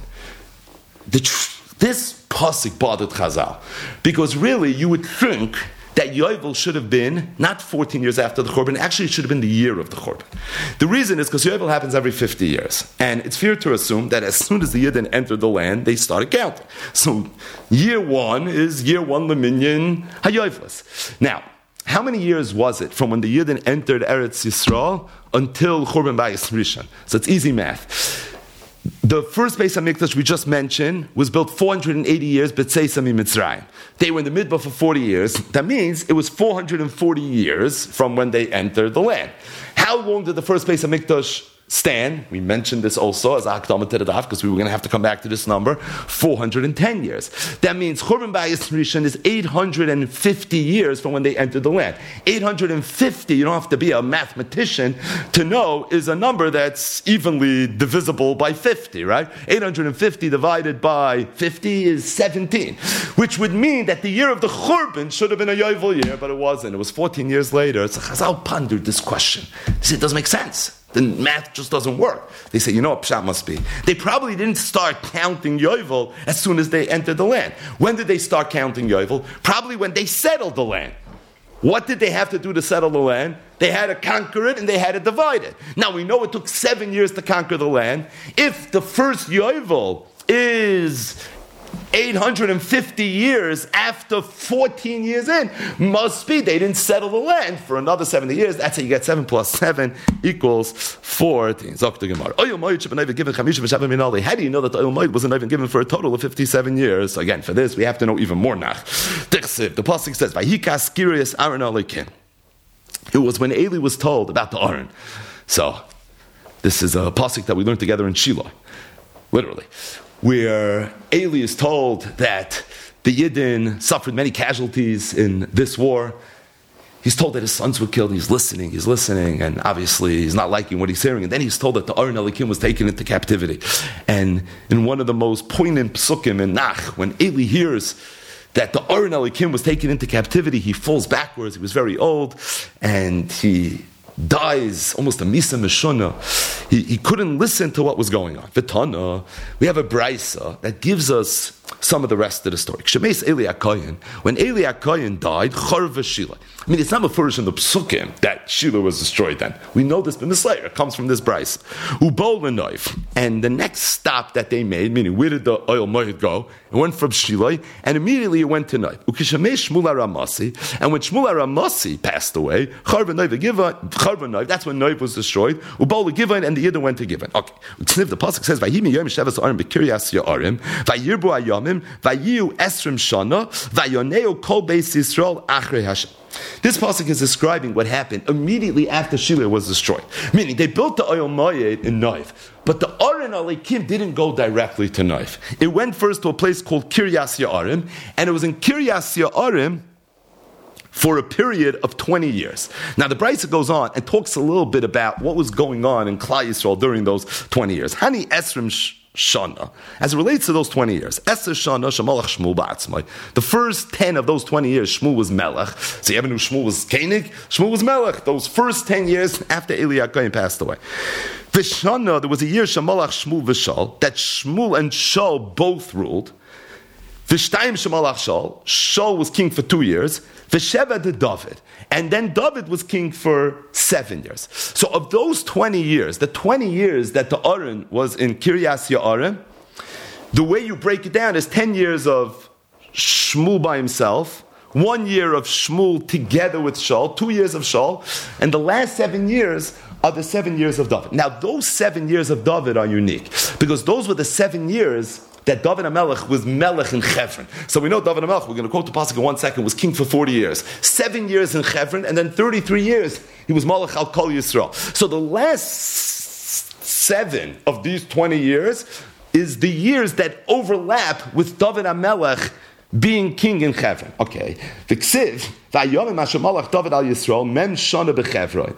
The tr- this pasuk bothered Chazal, because really you would think that Yovel should have been not fourteen years after the Churban, actually it should have been the year of the Churban. The reason is because Yovel happens every fifty years, and it's fair to assume that as soon as the Yidden entered the land, they started counting. So year one is year one Leminyan HaYovelis. Now, how many years was it from when the Yidden entered Eretz Yisrael until Churban Bayis Rishon? So it's easy math. The first Beis HaMikdash we just mentioned was built four hundred eighty years, B'tzeisa Mitzrayim. They were in the Midbar for forty years. That means it was four hundred forty years from when they entered the land. How long did the first Beis HaMikdash stand? We mentioned this also as Akdama to the Daf, because we were going to have to come back to this number, four hundred ten years. That means Churban Bayis Rishon is eight hundred fifty years from when they entered the land. eight hundred fifty, you don't have to be a mathematician to know, is a number that's evenly divisible by fifty, right? eight hundred fifty divided by fifty is seventeen, which would mean that the year of the Churban should have been a Yovel year, but it wasn't. It was fourteen years later. So Chazal pondered this question. They said, it doesn't make sense. The math just doesn't work. They say, you know what Pshat must be? They probably didn't start counting Yovel as soon as they entered the land. When did they start counting Yovel? Probably when they settled the land. What did they have to do to settle the land? They had to conquer it and they had to divide it. Now we know it took seven years to conquer the land. If the first Yovel is eight hundred fifty years after fourteen years in, must be they didn't settle the land for another seventy years. That's how you get seven plus seven equals fourteen. Zok the Gemara. Oyel Moed should have been given chamisha v'shavim minali. How do you know that the Oyel Moed wasn't even given for a total of fifty-seven years? So again, for this we have to know even more nach. The pasuk says, "Vayikas Kirias Aaron Alekin." It was when Eli was told about the Aaron. So this is a pasuk that we learned together in Shiloh, literally, where Eli is told that the Yidden suffered many casualties in this war. He's told that his sons were killed. He's listening, he's listening, and obviously he's not liking what he's hearing. And then he's told that the Aron Elikim was taken into captivity. And in one of the most poignant psukim in Nach, when Eli hears that the Aron Elikim was taken into captivity, he falls backwards. He was very old, and he dies almost a misa meshuna. He, he couldn't listen to what was going on. V'tana, we have a brisa that gives us some of the rest of the story. Shemeis Eli HaKohen, when Eli HaKohen died, Charva Shila. I mean, it's not a first in the psukim that Shila was destroyed then. We know this, but Mislayer, it comes from this brisa. Ubol Lenoif. And the next stop that they made, meaning where did the oil moed go? It went from Shiloi, and immediately it went to Noif. Ukishamei Shmuel Ramasi, and when Shmuel Ramasi passed away, Charva Noif, Charva Noif, that's when Noif was destroyed. Ubol Givon, and the Yidden went to Givon. Okay, the pasuk says, "Vayimi Yom Shavas Arim B'Kiryas Ya'arim, Vayirbu Ayamim, Vayiu Esrim Shana, Vayoneu Kol Beis Yisrael Achrei Hashem." This pasuk is describing what happened immediately after Shiloh was destroyed. Meaning, they built the oil moed in Noif, but the Aron Alekim didn't go directly to Noif. It went first to a place called Kiryas Ya'arim, and it was in Kiryas Ya'arim for a period of twenty years. Now the Brisa goes on and talks a little bit about what was going on in Klal Yisrael during those twenty years. Hani Esrim Shana, as it relates to those twenty years. Eser Shana Shemalach Shmuel Ba'atzmai. The first ten of those twenty years, Shmuel was Melech. So you ever knew Shmuel was Koenig? Shmuel was Melech. Those first ten years after Eli HaKohen passed away. V'Shana, there was a year Shemalach Shmuel V'Shal, that Shmuel and Shal both ruled. V'Shtayim Shemalach Shal, Shal was king for two years. V'Sheva de David, and then David was king for seven years. So of those twenty years, the twenty years that the Aron was in Kiryas Ya'arim, the way you break it down is ten years of Shmuel by himself, one year of Shmuel together with Shaul, two years of Shaul, and the last seven years are the seven years of David. Now those seven years of David are unique, because those were the seven years that David HaMelech was Melech in Chevron. So we know David HaMelech, we're going to quote the pasuk in one second, was king for forty years. Seven years in Chevron, and then thirty-three years he was Melech al Kol Yisrael. So the last seven of these twenty years is the years that overlap with David HaMelech being king in Chevron. Okay. V'ksiv, v'ayomim asher Melech David al Yisrael, mem shana b'Chevron.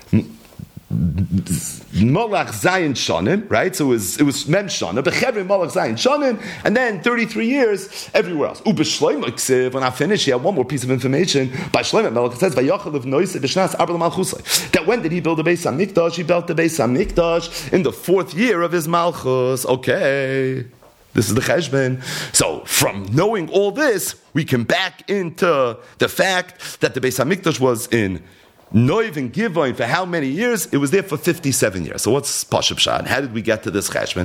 Molach Zayin Shanim, right? So it was it was Mem Shana, Bechevri Molach Zayin Shanim, and then thirty-three years everywhere else. Ubeshloim, when I finish, he had one more piece of information. By Shloim Melech says, Vayachal of Noise B'Shnas Arbel Malchusay. That when did he build the Beis Hamikdash? He built the Beis Hamikdash in the fourth year of his Malchus. Okay. This is the cheshbon. So, from knowing all this, we can back into the fact that the Beis Hamikdash was in Noiv and Givoin for how many years? It was there for fifty-seven years. So what's Pashup Shad? How did we get to this cheshbon?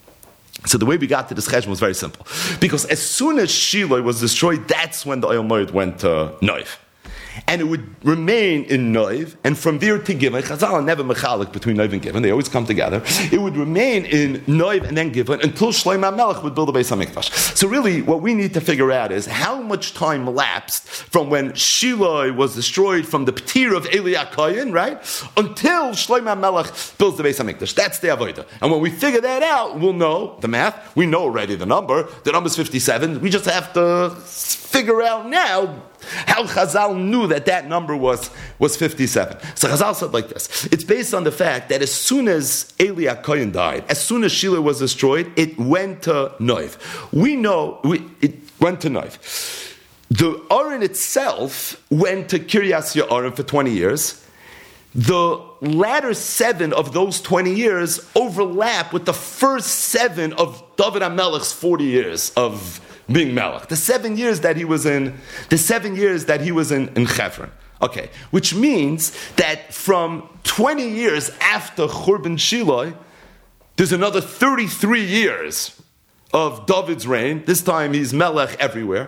So the way we got to this cheshbon was very simple. Because as soon as Shiloh was destroyed, that's when the Oyel Moed went to Noiv. And it would remain in Noiv, and from there to Givon. Chazal are never mechalik between Noiv and Givon. They always come together. It would remain in Noiv and then Givon until Shlomo HaMelech would build the Beis HaMikdash. So really, what we need to figure out is how much time lapsed from when Shiloh was destroyed from the P'tir of Eli HaKohen, right, until Shlomo HaMelech builds the Beis HaMikdash. That's the avodah. And when we figure that out, we'll know the math. We know already the number. The number is fifty-seven. We just have to figure out now how Chazal knew that that number was, was fifty-seven. So Chazal said like this. It's based on the fact that as soon as Eli HaKohen died, as soon as Shiloh was destroyed, it went to Noiv. We know we, it went to Noiv. The Aron itself went to Kiryas Ya'arim for twenty years. The latter seven of those twenty years overlap with the first seven of David HaMelech's forty years of being Melech. The seven years that he was in, the seven years that he was in, in Chevron. Okay. Which means that from twenty years after Churban Shiloh, there's another thirty-three years of David's reign. This time he's Melech everywhere.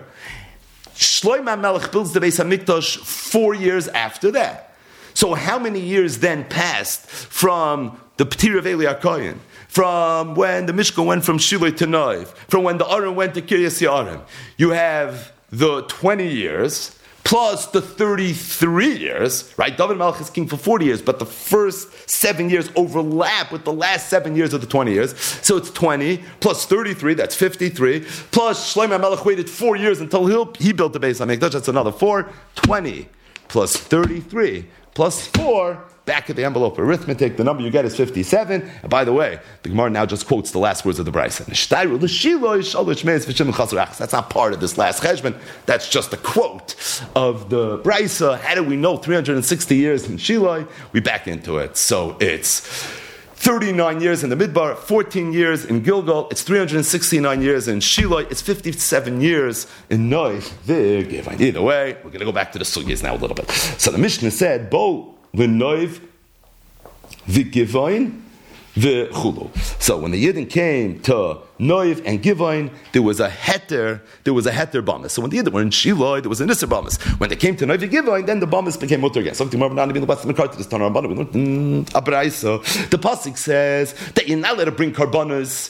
Shlomo HaMelech builds the Beis HaMikdash four years after that. So how many years then passed from the P'tir of Eli HaKohen, from when the Mishkan went from Shiloh to Noiv, from when the Aron went to Kiryas Ya'arim? You have the twenty years, plus the thirty-three years, right? David HaMelech is king for forty years, but the first seven years overlap with the last seven years of the twenty years. So it's twenty, plus thirty-three, that's fifty-three, plus Shlomo HaMelech waited four years until he, he built the Beis HaMikdash, that's another four, twenty, plus thirty-three, plus four, back at the envelope arithmetic, the number you get is fifty-seven. And by the way, the Gemara now just quotes the last words of the Brisa. That's not part of this last cheshbon. That's just a quote of the Brisa. How do we know three hundred sixty years in Shiloh? We back into it. So it's thirty-nine years in the Midbar, fourteen years in Gilgal, it's three hundred sixty-nine years in Shiloh, it's fifty-seven years in Noiv. Either way, we're going to go back to the sugyas now a little bit. So the Mishnah said, Bo v'Noiv v'Givain v'Chulu. So when the Yidden came to Noiv and Givain, there was a heter, there was a heter bamis. So when the Yidden were in Shiloh, there was a nisser bamis. When they came to Noiv and Givain, then the bamis became mutter again. Something more than the West McCarthy this time around. We learned a Braisa. The pasuk says that you're not allowed to bring karbanos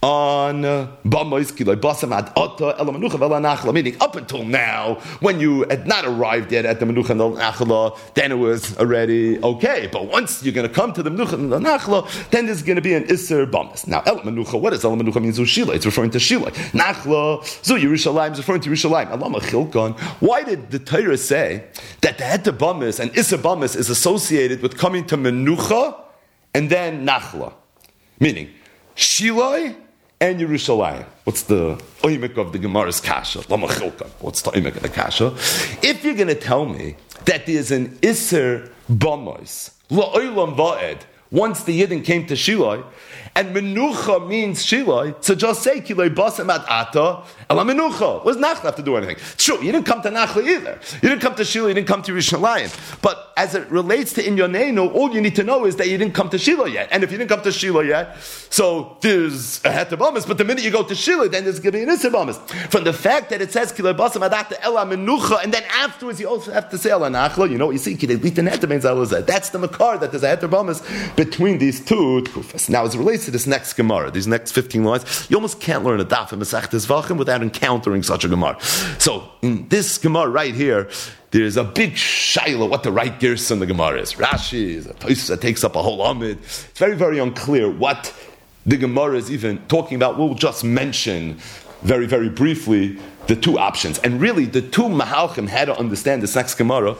on Bamois Kiloi Basam Ad Ata Ela Menucha Vela Nachla, meaning up until now, when you had not arrived yet at the Menucha and the Nachla, then it was already okay. But once you're going to come to the Menucha and the Nachla, then there's going to be an Isser Bamas. Now, Ela Menucha, what does Ela Menucha mean? Zushila, it's referring to Shila. Nachla, Zu Yerushalayim is referring to Yerushalayim. Alama Chilkon. Why did the Torah say that the Heter Bamas and Isser Bamas is associated with coming to Menucha and then Nachla? Meaning, Shiloi and Yerushalayim. What's the oimek of the Gemara's kasha? Lama chilka. What's the oimek of the kasha? If you're going to tell me that there's an Isser Bamos, la'olam va'ed, once the Yidden came to Shiloi, and Menucha means Shiloi, so just say Kiloi Basam Ad Ata Ela Menucha. What does Nachla have to do anything? True, you didn't come to Nachla either. You didn't come to Shiloi, you didn't come to Yerushalayim. But as it relates to Inyoneinu, all you need to know is that you didn't come to Shiloi yet. And if you didn't come to Shiloi yet, so there's a Heter Bamas, but the minute you go to Shiloi, then there's going to be an Isser Bamas. From the fact that it says Kiloi Basam Ad Ata Ela Menucha, and then afterwards you also have to say Ela Nachla, you know what you see? Kiloi Litan Heter means Elazar. That's the Makar, that there's a Heter Bamas between these two Tkufas. Now, as it relates to this next Gemara, these next fifteen lines, you almost can't learn a daf in Masechtas Vachim without encountering such a Gemara. So, in this Gemara right here, there's a big shaila what the right girsa in the Gemara is. Rashi is a Tosfos that takes up a whole amid. It's very, very unclear what the Gemara is even talking about. We'll just mention very, very briefly the two options. And really, the two Mahalchim had to understand this next Gemara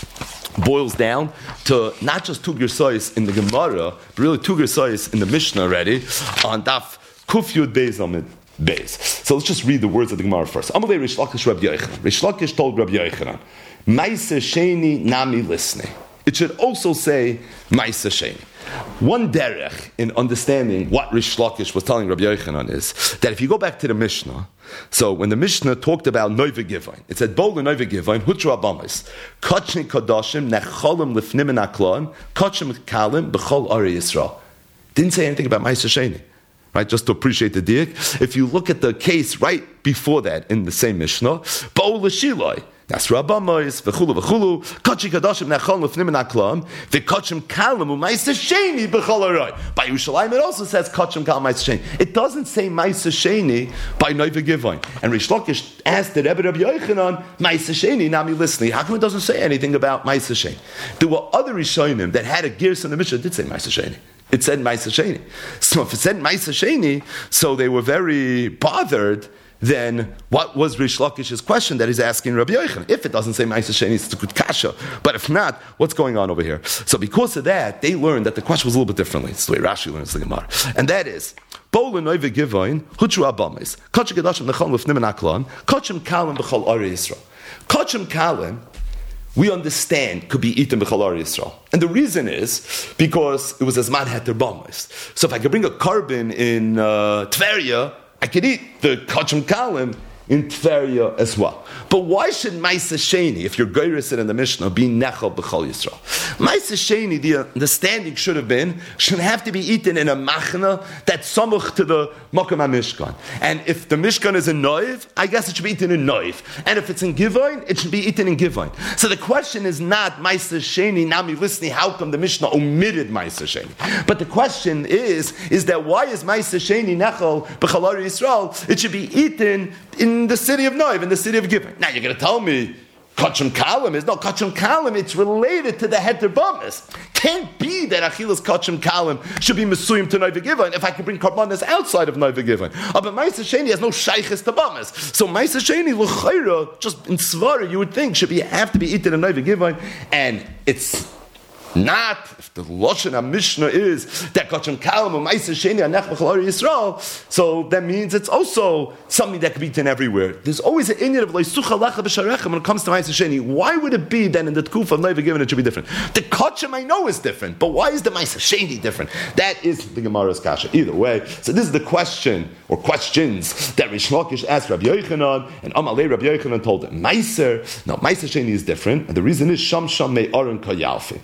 boils down to not just two Gersayis in the Gemara, but really two Gersayis in the Mishnah already, on Daf Kuf Yud Beis Amid Beis. So let's just read the words of the Gemara first. Amalei Rish Lakish Rabbi Yochanan. Rish Lakish told Rabbi Yochanan, Maisa Sheni Nami Lisnei. It should also say Maisa Sheni. One derech in understanding what Rish Lakish was telling Rabbi Yochanan is that if you go back to the Mishnah, so when the Mishnah talked about Noiva Givain, it said, Bol Noiva Givain, Hutra Abamis, Kachni Kadashim, Necholim Lifnim and Aklon, Kachim Kalim, Bechol Ari Yisrael. Didn't say anything about Maisa Sheni. Right, just to appreciate the diak. If you look at the case right before that in the same Mishnah, Bol Shiloi, that's Rabbamois, v'chulu v'chulu, kachi kadashim nechol lefnim naklam, v'kachim kalam u'maisa sheni b'chol aroi. By Yerushalayim it also says kachim kalam maisa sheni. It doesn't say maisa sheni by Noiva Givain. And Rish Lakish asked the Rebbe Rabbi Yochanan, maisa sheni nami listening. How come it doesn't say anything about maisa sheni? There were other Rishonim that had a gears in the Mishnah that did say maisa sheni. It said maisa sheni. So if it said maisa sheni, so they were very bothered. Then what was Rish Lakish's question that he's asking Rabbi Yochanan? If it doesn't say Ma'aseh Sheni, it's a good kasha. But if not, what's going on over here? So because of that, they learned that the question was a little bit differently. It's the way Rashi learns the Gemara. And that is, Bol Noiva Givain, Hutru Abamis, Kachim Gadashim Nechol Lefnim Aklan, Kachim Kalim B'chol Ari Yisrael. Kachim Kalim, we understand, could be eaten b'chol Ari Yisrael. And the reason is because it was as man heter bamis. So if I could bring a carbon in uh, Tveria, I could eat the kachim kalim in Tveria as well. But why should Maisa Sheni, if you're Geiris in the Mishnah, be Nechal B'chol Yisrael? Maisa Sheni, the understanding should have been, should have to be eaten in a machna that's samuch to the Mokum HaMishkan. And if the Mishkan is in Noiv, I guess it should be eaten in Noiv. And if it's in Givain, it should be eaten in Givain. So the question is not Maisa Sheni, Nami Lisni, how come the Mishnah omitted Maisa Sheni? But the question is, is that why is Maisa Sheni Nechal B'chol Yisrael? It should be eaten in the city of Noiv, in the city of Givain. Now you're going to tell me Kachim Kalim is no Kachim Kalim. It's related to the Heter Bamas. Can't be that Achilas Kachim Kalim should be Mesuyim to Noiva Givain if I could bring Karbanas outside of Noiva Givain. Uh, but Maisa Sheni has no Shaykhis to Bamas. So Maisa Sheni L'chayra, just in Svara, you would think should be have to be eaten in Noiva Givain, and it's not. If the Lashon HaMishnah is that Kachim Kalim or Maisa Sheni Anech B'chol Ari Yisrael, so that means it's also something that can be eaten everywhere. There's always an inyan of Leisucha Lecha B'Sharechem when it comes to Maisa Sheni. Why would it be then in the Tkuf of Noiva Givain it should be different? The Kachim I know is different, but why is the Maisa Sheni different? That is the Gemara's kasha. Either way, so this is the question or questions that Rish Lakish asked Rabbi Yochanan, and Amalei Rabbi Yochanan told him Maiser. No, Maisa Sheni is different, and the reason is Sham Sham Me Aron Kayalfi.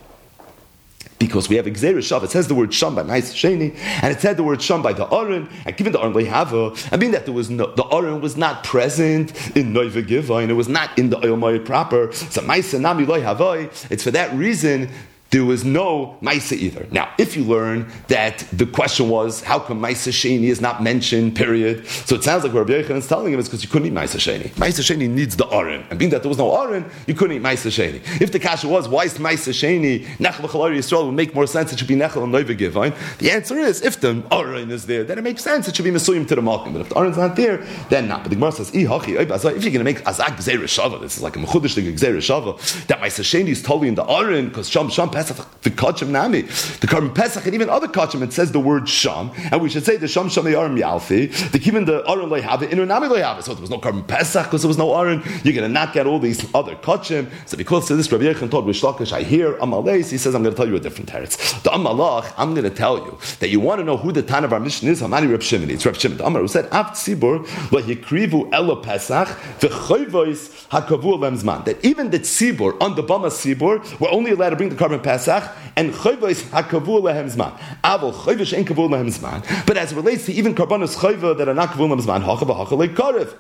Because we have Gzeira Shav, it says the word Sham by Maisa Sheni, and it said the word Sham by the Aron, and given the Aron Lehava, I mean that there was no, the Aron was not present in Noiva Givain, it was not in the Oil Moed proper, so Maisa Nami Loi Havai, it's for that reason there was no Maisa either. Now, if you learn that the question was, how come Maisa Sheni is not mentioned, period? So it sounds like what Rabbi Yochanan is telling him is because you couldn't eat Maisa Sheni. Maisa Sheni needs the Aron. And being that there was no Aron, you couldn't eat Maisa Sheni. If the kasha was, why is Maisa Sheni, Nechel V'Chalari Yisrael would make more sense, it should be Nechel and Noiva Givine. The answer is, if the Aron is there, then it makes sense, it should be Mesuyim to the Malkim. But if the Aron's not there, then not. But the Gemara says, if you're going to make Azak Gzeir Shava, this is like a Mechudish thing, Gzeir Shava, that Maisa Sheni is totally in the Aron, because Sham, Sham Pesach, the Kachim Nami, the Karm Pesach, and even other Kachim, it says the word Sham, and we should say the Sham Sham Aron Yalfi, the even the Aron Loi have it, in Nami Loi have it. So there was no Karm Pesach, because there was no Aron, you're going to knock out all these other Kachim. So because to this, Rabbi Yechon told Rish Lakish, I hear Amalei, he says, I'm going to tell you a different teretz. The Amalach, I'm going to tell you that you want to know who the Tan of our mission is, Hamani Reb Shimon. It's Reb Shimon. The Amar who said, Av Tzibur, lo yikrivu elo Pesach, v'choyvois hakavu alem zman. That even the Tzibur, on the Bama Tzibur, were only allowed to bring the carbon Pesach, and choyvois hakavu lehem zman. Avol choyvois ain't kavu lehem zman. But as it relates to even karbanos choyva that are not kavu lehem zman, hacha v'hacha le karev,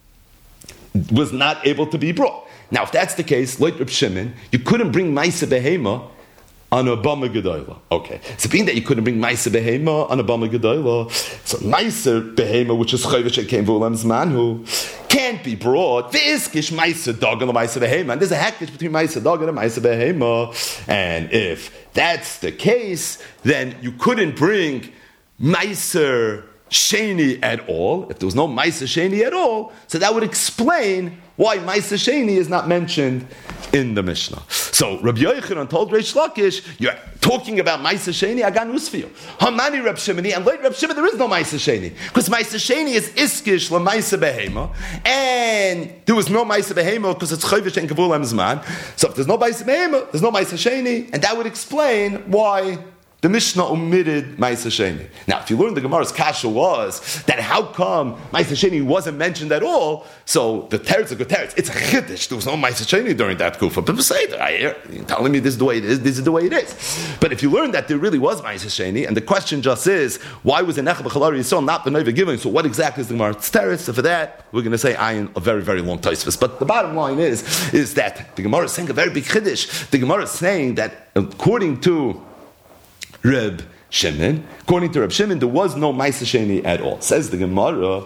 was not able to be brought. Now, if that's the case, like Reb Shimon, you couldn't bring Maisa Behema on a Bama Gedoyla. Okay. So being that you couldn't bring Maisa Behema on a Bama Gedoyla, so Maisa Behema, which is Chayvish came Vulam Zmanhu, can't be brought. V'iskish Maisa Dog and the Maisa Behema. And there's a hackish between Maisa Dog and the Maisa Behema. And if that's the case, then you couldn't bring Maisa Sheni at all. If there was no Maisa Sheni at all, so that would explain why Maisa Sheni is not mentioned in the Mishnah. So Rabbi Yochanan told Reish Lakish, you're talking about Maisa Sheni, I got news for you. Hamani Reb Shimoni, and like Reb Shimon, there is no Maisa Sheni. Because Maisa Sheni is Iskish la Maisa Behema, and there was no Maisa Behema because it's Chayvish and Kavul Zman. So if there's no Maisa Behema, there's no Maisa Sheni, and that would explain why the Mishnah omitted Maisa Sheni. Now, if you learn the Gemara's kasha was that how come Maisa Sheni wasn't mentioned at all, so the teretz, a good teretz, it's a chiddush. There was no Maisa Sheni during that kufa. People say that, I hear, you're telling me this is the way it is, this is the way it is. But if you learn that there really was Maisa Sheni, and the question just is, why was the Nechel B'Chalari Yisrael not the Noiva giving? So what exactly is the Gemara's teretz? So for that, we're going to say ayin a very, very long Tosfos. But the bottom line is, is that the Gemara is saying a very big chiddush. The Gemara is saying that according to Reb Shimon, according to Reb Shimon, there was no Maisa Sheni at all. Says the Gemara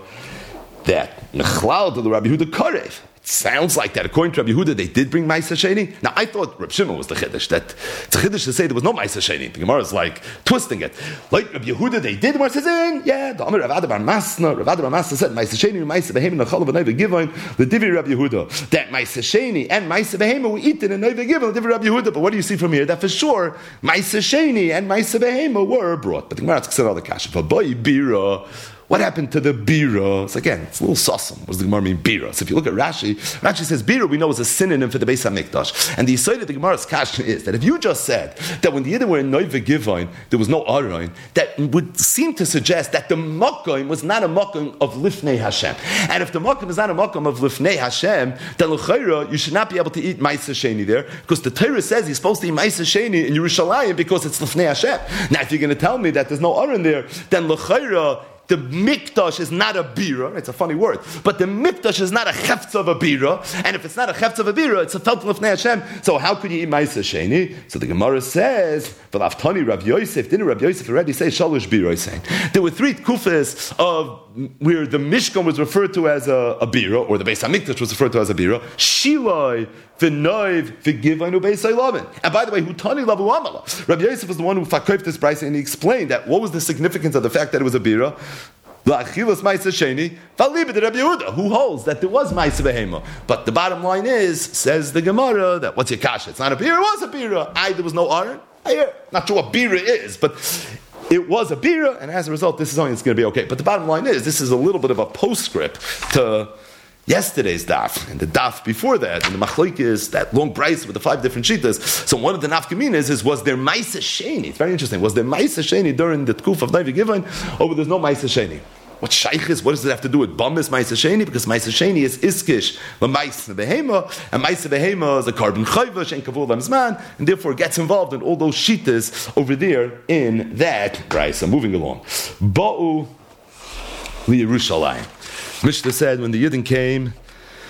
that Mechlal to the Rabbi Yehuda Karev. It sounds like that. According to Rabbi Yehuda, they did bring Maisa Sheni. Now, I thought Reb Shimon was the Chiddush. That it's a Chiddush to say there was no Maisa Sheni. The Gemara is like twisting it. Like Rabbi Yehuda, they did. The Gemara says, in, yeah, the Amar Rav Ada bar Masna, Rav Ada bar Masna said, Maisa Sheni and Maisa Behema Nechal v'Noiva Givon, the Divi Rabbi Yehuda. That Maisa Sheni and Maisa Behema we eat in a Noiva Givon, the Divi Rabbi Yehuda. But what do you see from here? That for sure, Maisa Sheni and Maisa Behema were brought. But the Gemara said all the kasha. For boy bira. What happened to the bira? So again, it's a little sussum. What does the Gemara mean, bira? So if you look at Rashi, Rashi says bira we know is a synonym for the Beis HaMikdash. And the Yisod of the Gemara's kasha is that if you just said that when the Yidden were in Noiva Givon, there was no Aron, that would seem to suggest that the Makom was not a Makom of Lifnei Hashem. And if the Makom is not a Makom of Lifnei Hashem, then l'chayra you should not be able to eat Maisa Sheni there, because the Torah says you're supposed to eat Maisa Sheni in Yerushalayim because it's Lifnei Hashem. Now if you're going to tell me that there's no Aron there, then l'chayra the mikdash is not a bira. It's a funny word, but the mikdash is not a cheftz of a bira. And if it's not a cheftz of a bira, it's a felt lefnei Hashem. So how could you eat Maisa Sheni? So the Gemara says, "V'laftani Rabbi Yosef." Didn't Rabbi Yosef already say shalosh bira? Saying there were three kufas of where the Mishkan was referred to as a, a bira, or the Beis Hamikdash was referred to as a bira. Shiloi, v'noiv, v'givaynu Beis Eilamin. And by the way, Hutani Lavu Amala. Rabbi Yosef was the one who fakayf this price, and he explained that what was the significance of the fact that it was a bira. La'achilas Maisa Sheni, v'alibid Rabbi Yehuda, who holds that there was Maisa Behema. But the bottom line is, says the Gemara, that what's your kasha? It's not a bira, it was a bira. I, there was no Aron. I hear, not sure what bira is, but it was a bira, and as a result, this is only it's going to be okay. But the bottom line is, this is a little bit of a postscript to yesterday's daf, and the daf before that, and the machloek is that long price with the five different shitas. So one of the nafkaminas is, was there Maisa Sheni? It's very interesting. Was there Maisa Sheni during the Tkuf of Noiva Givon? Or there's no Maisa Sheni? What shaykh is? What does it have to do with Bamis Maisa Sheni? Because Maisa Sheni is Iskish, L'Maisa Behema, and Maisa Behema is a carbon chayvash and Kavul Zman, and therefore gets involved in all those shitas over there in that price. So moving along. Ba'u li Yerushalayim. Mishnah said when the Yidden came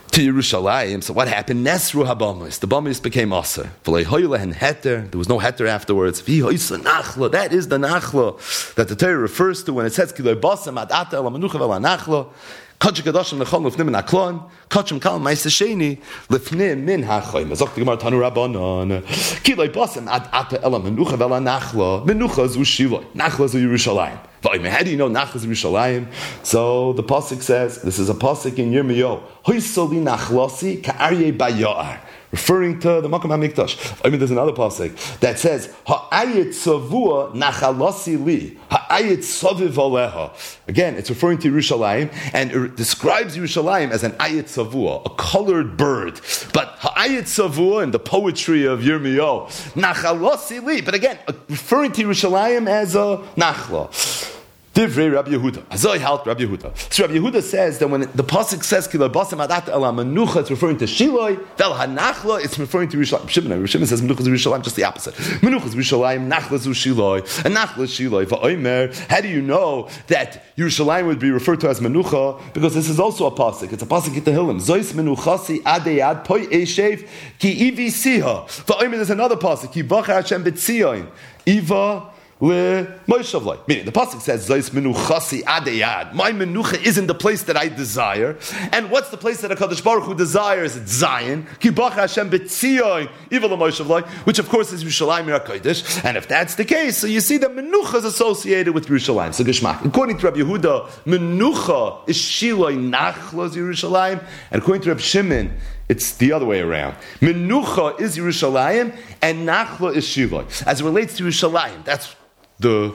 to Yerushalayim. So what happened? Nesru habamis. The bamis became aser. There was no heter afterwards. That is the nachla that the Torah refers to when it says kiloi basam ad ata el hamenucha vel hanachla. Kachim kadoshim lechol lefnim min haklon. Kachim kal ma'aseh sheni lefnim min hachoyim. Zok the Gemara Tanu Rabbanon. Kiloi basam ad ata el hamenucha vel hanachla. Menucha zu shiloi. Nachla zu Yerushalayim. How do you know Nachla zu Yerushalayim? So the pasuk says, this is a pasuk in Yirmiyahu. Hoysoli nachlasi ka'aryeh bayar. Referring to the Makom HaMikdash. I mean, there's another pasuk that says, Ha'ayit savua nachalasi li, Ha'ayit saviv aleha. Again, it's referring to Yerushalayim, and it describes Yerushalayim as an ayit savua, a colored bird. But Ha'ayit savua in the poetry of Yirmiyahu, nachalasi li, but again, referring to Yerushalayim as a nachla. Divrei Rabbi Yehuda. Azoi halt Rabbi Yehuda. So Rabbi Yehuda says that when the pasuk says "Kilo basam adat el hamenucha," it's referring to Shiloi. Vel hanachla, it's referring to Yerushalayim. Shimon, Shimon says menucha zu Yerushalayim, just the opposite. Menucha zu Yerushalayim, nachla zu Shiloi, and nachla Shiloi. Va'omer. How do you know that Yerushalayim would be referred to as menucha? Because this is also a pasuk. It's a pasuk in Tehillim. Zois menuchasi adeyad poi eshev ki ivi siha. Va'omer. There's another pasuk. Ki bachar Hashem b'tzion. Iva. Meaning the pasuk says Zayis menuchasi adeyad. My menucha is in the place that I desire. And what's the place that HaKadosh Baruch Hu desires? It's Zion. Ki bach Hashem b'tzion, even l'Moshavlai, which of course is Yerushalayim HaKodesh. And if that's the case, so you see that menucha is associated with Yerushalayim. So Geshmak. According to Rabbi Yehuda, menucha is Shiloi nachlos Yerushalayim, and according to Rabbi Shimon, it's the other way around. Menucha is Yerushalayim, and nachla is Shiloi. As it relates to Yerushalayim, that's the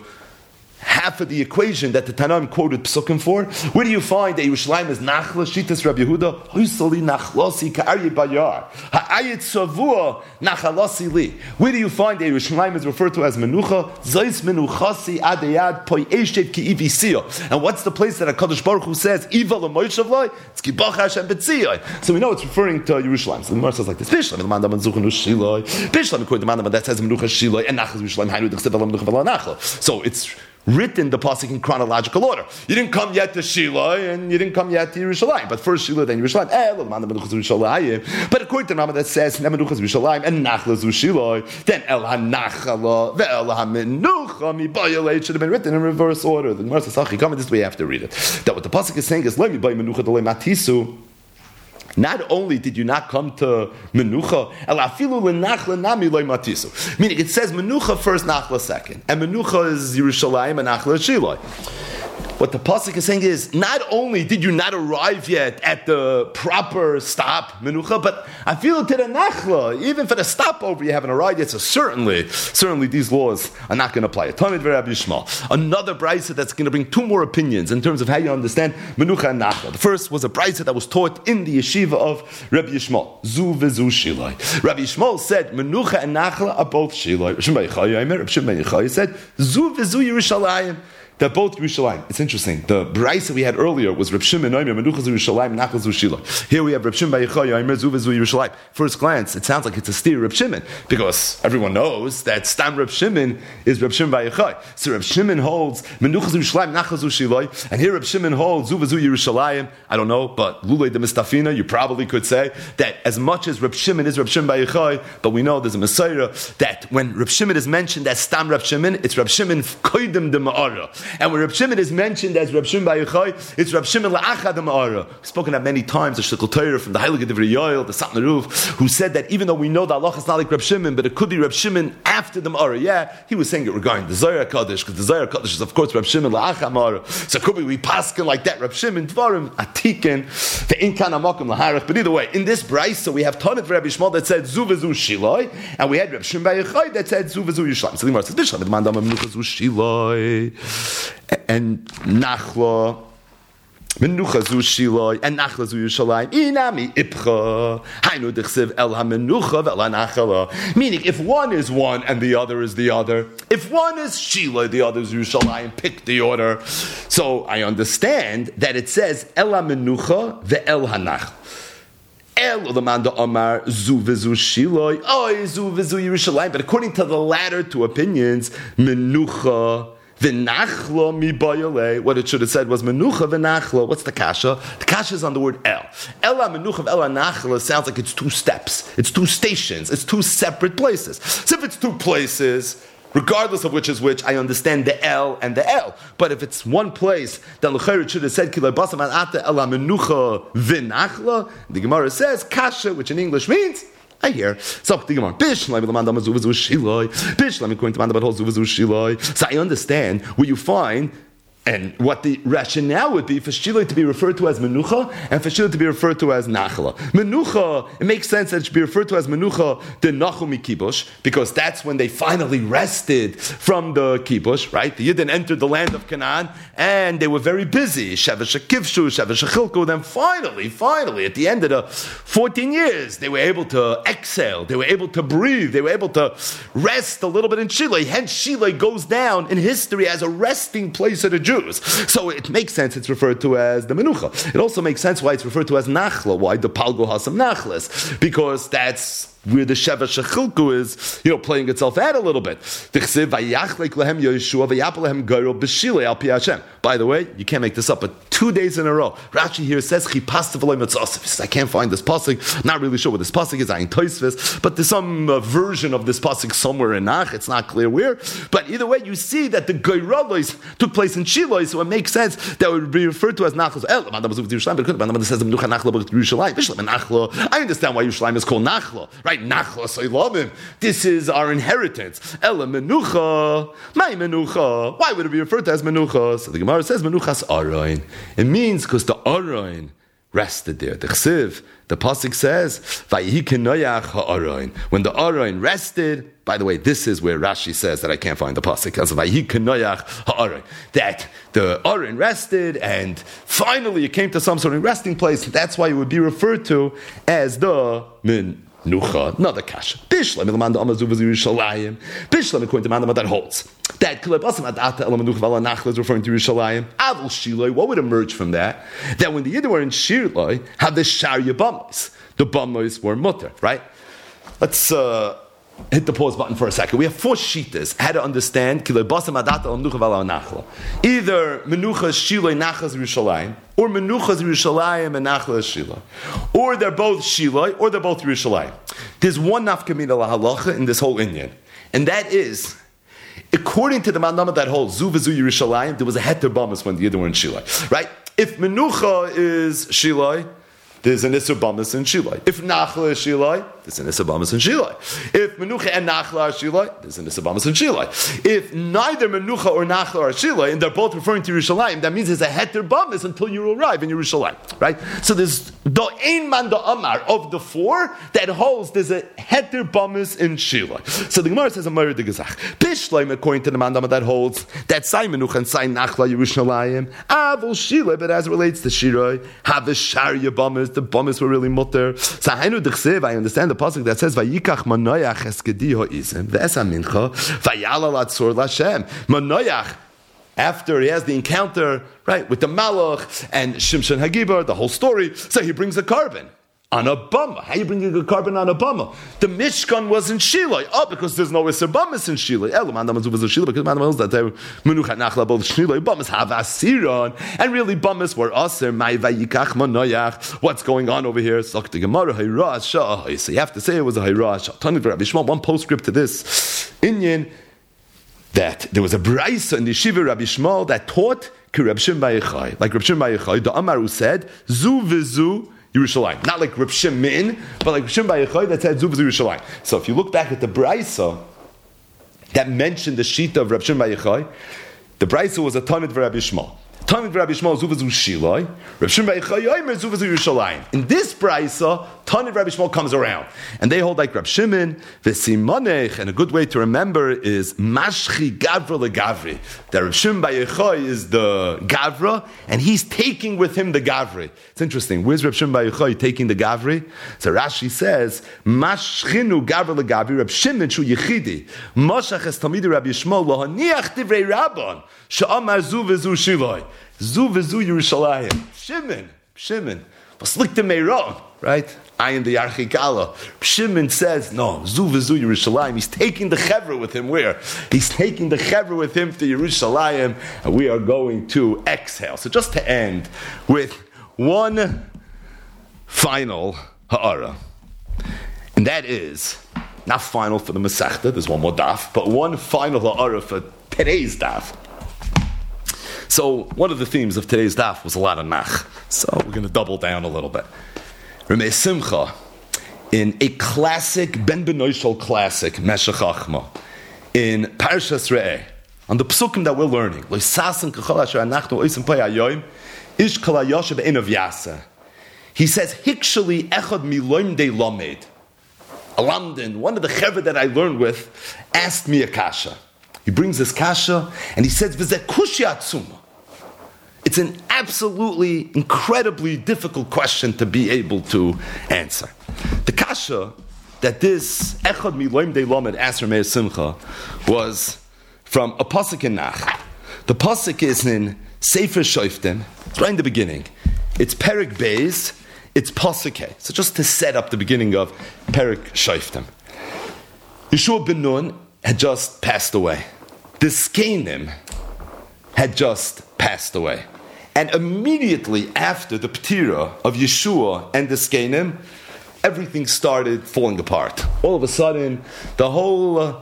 half of the equation that the Tanaim quoted Psukim for. Where do you find that Yerushalayim is nachla? Shitas Rabbi Yehuda. Hoysali nachlasi ka'aryeh bayar. Ha'ayit savua nachalasi li. Where do you find that Yerushalayim is referred to as menucha? Zayis menuchasi adeyad poi eshev ki ivi siya. And what's the place that HaKadosh Baruch Hu says Iva l'moishavlai? It's ki bach Hashem b'tziyai. So we know it's referring to Yerushalayim. So the Gemara says like this: Bishlam the mandam zuchenu shiloi. Bishlam according to the mandam that says menucha shiloi and nachas Yerushalayim hainu d'chsev elam menucha v'la nachla. So it's written the pasuk in chronological order. You didn't come yet to Shiloh, and you didn't come yet to Yerushalayim. But first Shiloh, then Yerushalayim. Eh, but according to the Rambam that says Nemenuchas Yerushalayim and Nachlas Shiloh, then El Hanachala ve'El Hamenucha mibayalei should have been written in reverse order. The Gemara says, "Achi, come this way you have to read it." That what the pasuk is saying is Lo mibayim menucha delei matisu. Not only did you not come to menucha, meaning it says menucha first, nachla second, and menucha is Yerushalayim and nachla is Shiloh. What the pasuk is saying is, not only did you not arrive yet at the proper stop, menucha, but I feel it to the nachla. Even for the stopover, you haven't arrived yet. So certainly, certainly these laws are not going to apply. Talmid v'Rabbi Yishmael. Another brayso that's going to bring two more opinions in terms of how you understand menucha and nachla. The first was a brayso that was taught in the yeshiva of Rabbi Yishmael. Zu v'zu Shiloi. Rabbi Yishmael said menucha and nachla are both Shiloi. Rabbi Shimon ben Yochai said zu v'zu Yerushalayim. They're both Yerushalayim. It's interesting. The brayso that we had earlier was Reb Shimon Omer Menucha zu Yerushalayim, Nachla zu Shiloh. Here we have Reb Shimon ben Yochai Omer zu v'zu Yerushalayim. First glance, it sounds like it's a steer Reb Shimon because everyone knows that Stam Reb Shimon is Reb Shimon ben Yochai. So Reb Shimon holds Menucha zu Yerushalayim, Nachla zu Shiloh, and here Reb Shimon holds zu v'zu Yerushalayim. I don't know, but Lulei de Mistafina, you probably could say that as much as Reb Shimon is Reb Shimon ben Yochai, but we know there's a Messiah that when Reb Shimon is mentioned as Stam Reb Shimon, it's Reb Shimon koydem de Ma'ara. And when Reb Shimon is mentioned as Reb Shimon ben Yochai, it's Reb Shimon la'achad ha'ma'ara. We've spoken that many times, the Shlichul Torah from the Heilige Divrei Yoel, the Satmar Ruf, who said that even though we know that Allah is not like Reb Shimon, but it could be Reb Shimon after the Ma'ara. Yeah, he was saying it regarding the Zohar Kodesh, because the Zohar Kodesh is of course Reb Shimon la'achad ha'ma'ara. So could we, we paskin like that, Reb Shimon, Dvarim, Atikin, ve'inkan ha'makom laharach. But either way, in this brayso, so we have Tanit Rabbi Yishmael that said Zu v'zu Shiloi, and we had Reb Shimon ben Yochai that said Zu v'zu Yerushalayim. So the Gemara says, Bishlam the mandam menucha zu Shiloi. And Nachla, Menucha zu Shiloi, and Nachla zu Yerushalayim. Inami ipcha, hainu d'chsev el hamenucha ve'el hanachala. Meaning, if one is one and the other is the other, if one is Shiloi, the other is Yerushalayim, pick the order. So I understand that it says el hamenucha ve'el hanach. El ulamanda Omar zu v'zu Shiloi, oy zu v'zu Yerushalayim. But according to the latter two opinions, Menucha V'nachla mi bayale. What it should have said was menucha v'nachla. What's the kasha? The kasha is on the word el. Ela menucha ela nachla sounds like it's two steps. It's two stations. It's two separate places. So if it's two places, regardless of which is which, I understand the el and the el. But if it's one place, then l'chayr should have said kilay basam ata ela menucha v'nachla. The Gemara says kasha, which in English means I hear. So the Gemara, bish let me coin to shiloi. Bish let me coin to shiloi. So I understand where you find. And what the rationale would be for Shiloi to be referred to as Menucha and for Shiloi to be referred to as Nachla. Menucha, it makes sense that it should be referred to as Menucha the Nachumi Kibush, because that's when they finally rested from the Kibush, right? The Yidden entered the land of Canaan and they were very busy. Shevesh Kivshu, Shevesh Chilku. Then finally, finally, at the end of the fourteen years, they were able to exhale, they were able to breathe, they were able to rest a little bit in Shiloi. Hence, Shiloi goes down in history as a resting place of the Jews. So it makes sense it's referred to as the Menucha. It also makes sense why it's referred to as Nachla. Why the Palgo Hasam Nachlas? Because that's where the Shevesh Chilku is, you know, playing itself out a little bit. By the way, you can't make this up, but two days in a row, Rashi here says, I can't find this pasuk. Not really sure what this pasuk is, Ayin Tosfos, but there's some uh, version of this pasuk somewhere in Nach. It's not clear where. But either way, you see that the Geiralos took place in Shiloh, so it makes sense that it would be referred to as Nachlas. I understand why Yerushalayim is called Nachla, right? Nachla Soilamim. This is our inheritance. Ela Menucha. My Menucha. Why would it be referred to as Menucha? So the Gemara says Menuchas Arayin. It means because the Arayin rested there. The Chsiv, the pasuk says, "Vayihi kenoyach ha'arayin." When the Arayin rested. By the way, this is where Rashi says that I can't find the pasuk. Because Vayihi kenoyach ha'arayin, that the Arayin rested, and finally it came to some sort of resting place. That's why it would be referred to as the Min. Nucha, another kasha. Bishlam ilamanda amazu v'Yerushalayim. Bishlam according to Mandama that holds that kilabasim adata elamanucha v'ala nachla is referring to Yerushalayim. Avul Shiloi. What would emerge from that? That when the Yidden were in Shiloi, have the Sharia Bamos. The Bamos were mutter, right? Let's uh, hit the pause button for a second. We have four shitas how to understand kilabasim adata elamanucha v'ala nachla. Either menucha Shiloi nachas Yerushalayim, or Menuchas Yerushalayim and Nachla Shiloi. Or they're both Shiloi, or they're both Yerushalayim. There's one nafkamina lahalacha in this whole Inyan, and that is, according to the Mandama that holds Zu v'Zu Yerushalayim, there was a heter bamas when the Yidden were in Shiloi, right? If Menucha is Shiloi, there's an Isser Bamas in Shiloi. If Nachla is Shiloi, there's an Isser Bamas in Shiloi. If Menucha and Nachla are Shiloi, there's an Isser Bamas in Shiloi. If neither Menucha or Nachla are Shiloi, and they're both referring to Yerushalayim, that means there's a Heter Bamas until you arrive in Yerushalayim, right? So there's the Ein Man the Amar of the four that holds there's a Heter Bamas in Shiloi. So the Gemara says a Meir de Gezach. Bishleim, according to the Man that holds that Sai Menucha and Sai Nachla Yerushalayim, Avul Shiloi, but as it relates to Shiroi, have the Sharia Bamas. The Bamas were really mutter. So I understand the pasuk that says Vayikach Manoyach Eskedi Ho'izim V'esa Mincha Vayala Latzor Lashem. Manoyach, after he has the encounter, right, with the Malach and Shimshon Hagibar, the whole story, so he brings a carbon on a bama. How you bring a carbon on a bama? The Mishkan was in Shiloi. Oh, because there's no Isser Bamas in Shiloi. Because man knows that Menucha Nachla both Shiloi Bamas have Asiron, and really Bamas were Aser. Mai Vayikach Manoyach. What's going on over here? So you have to say it was a Hayrash. Tani Rabbi Shmuel. One postscript to this Inyan, that there was a Braisa in the Yeshiva Rabbi Shmuel that taught Ki Reb Shimon bar Yochai. Like Reb Shimon bar Yochai, the Amar who said Zu v'Zu Yerushalayim. Not like Reb Shimon, but like Reb Shimon bar Yochai that said Zu v'Zu Yerushalayim. So if you look back at the Braisa that mentioned the Shita of Reb Shimon bar Yochai, the Braisa was a Tanit of Rabbi Shmuel. Tanit of Rabbi Shmuel Zu v'Zu Shiloi. Reb Shimon bar Yochai Yomer Zu v'Zu Yerushalayim. In this Braisa, Tanit of Rabbi Shmuel comes around, and they hold like Reb Shimon v'Simonech. And a good way to remember is Mashchi Gavra leGavri. That Reb Shimon bar Yochai is the Gavra, and he's taking with him the Gavri. It's interesting. Where's Reb Shimon bar Yochai taking the Gavri? So Rashi says Mashchinu Gavra leGavri. Reb Shimon shu Yechidi Moshach es Talmidei Rabbi Shmuel lohaniach divrei Rabban she'amar Zu v'Zu Shiloi. Zu v'Zu Yerushalayim. Shimon, Shimon. was liegt the Meiron, right? I am the Archigala. Shimon says, no, Zu v'Zu Yerushalayim. He's taking the Chevra with him. Where? He's taking the Chevra with him to Yerushalayim, and we are going to exhale. So just to end with one final ha'ara, and that is, not final for the Masechta, there's one more daf, but one final ha'ara for today's daf. So one of the themes of today's daf was a lot of nach. So we're going to double down a little bit. Ramei Simcha, in a classic, Ben Benoishal classic, Meshech Chachma, in Parshas Re'eh, on the psukim that we're learning, Lo sasen k'chol asher anachnu oisim pei hayoim, ish kol hayoshev einav yasa. He says, Hikshali echad miloim de lomed. A Lamdan, one of the chevra that I learned with, asked me a kasha. He brings this kasha, and he says, V'zeh kushya atzuma. It's an absolutely, incredibly difficult question to be able to answer. The kasha that this Echad Miloim De Lomed asked Ramei Simcha was from a pasuk in Nach. The pasuk is in Sefer Shoftim. It's right in the beginning. It's Perik Beis. It's pasuk He. So just to set up the beginning of Perik Shoftim. Yeshua ben Nun had just passed away. The Skenim had just passed away. And immediately after the Ptira of Yeshua and the Skenim, everything started falling apart. All of a sudden, the whole uh,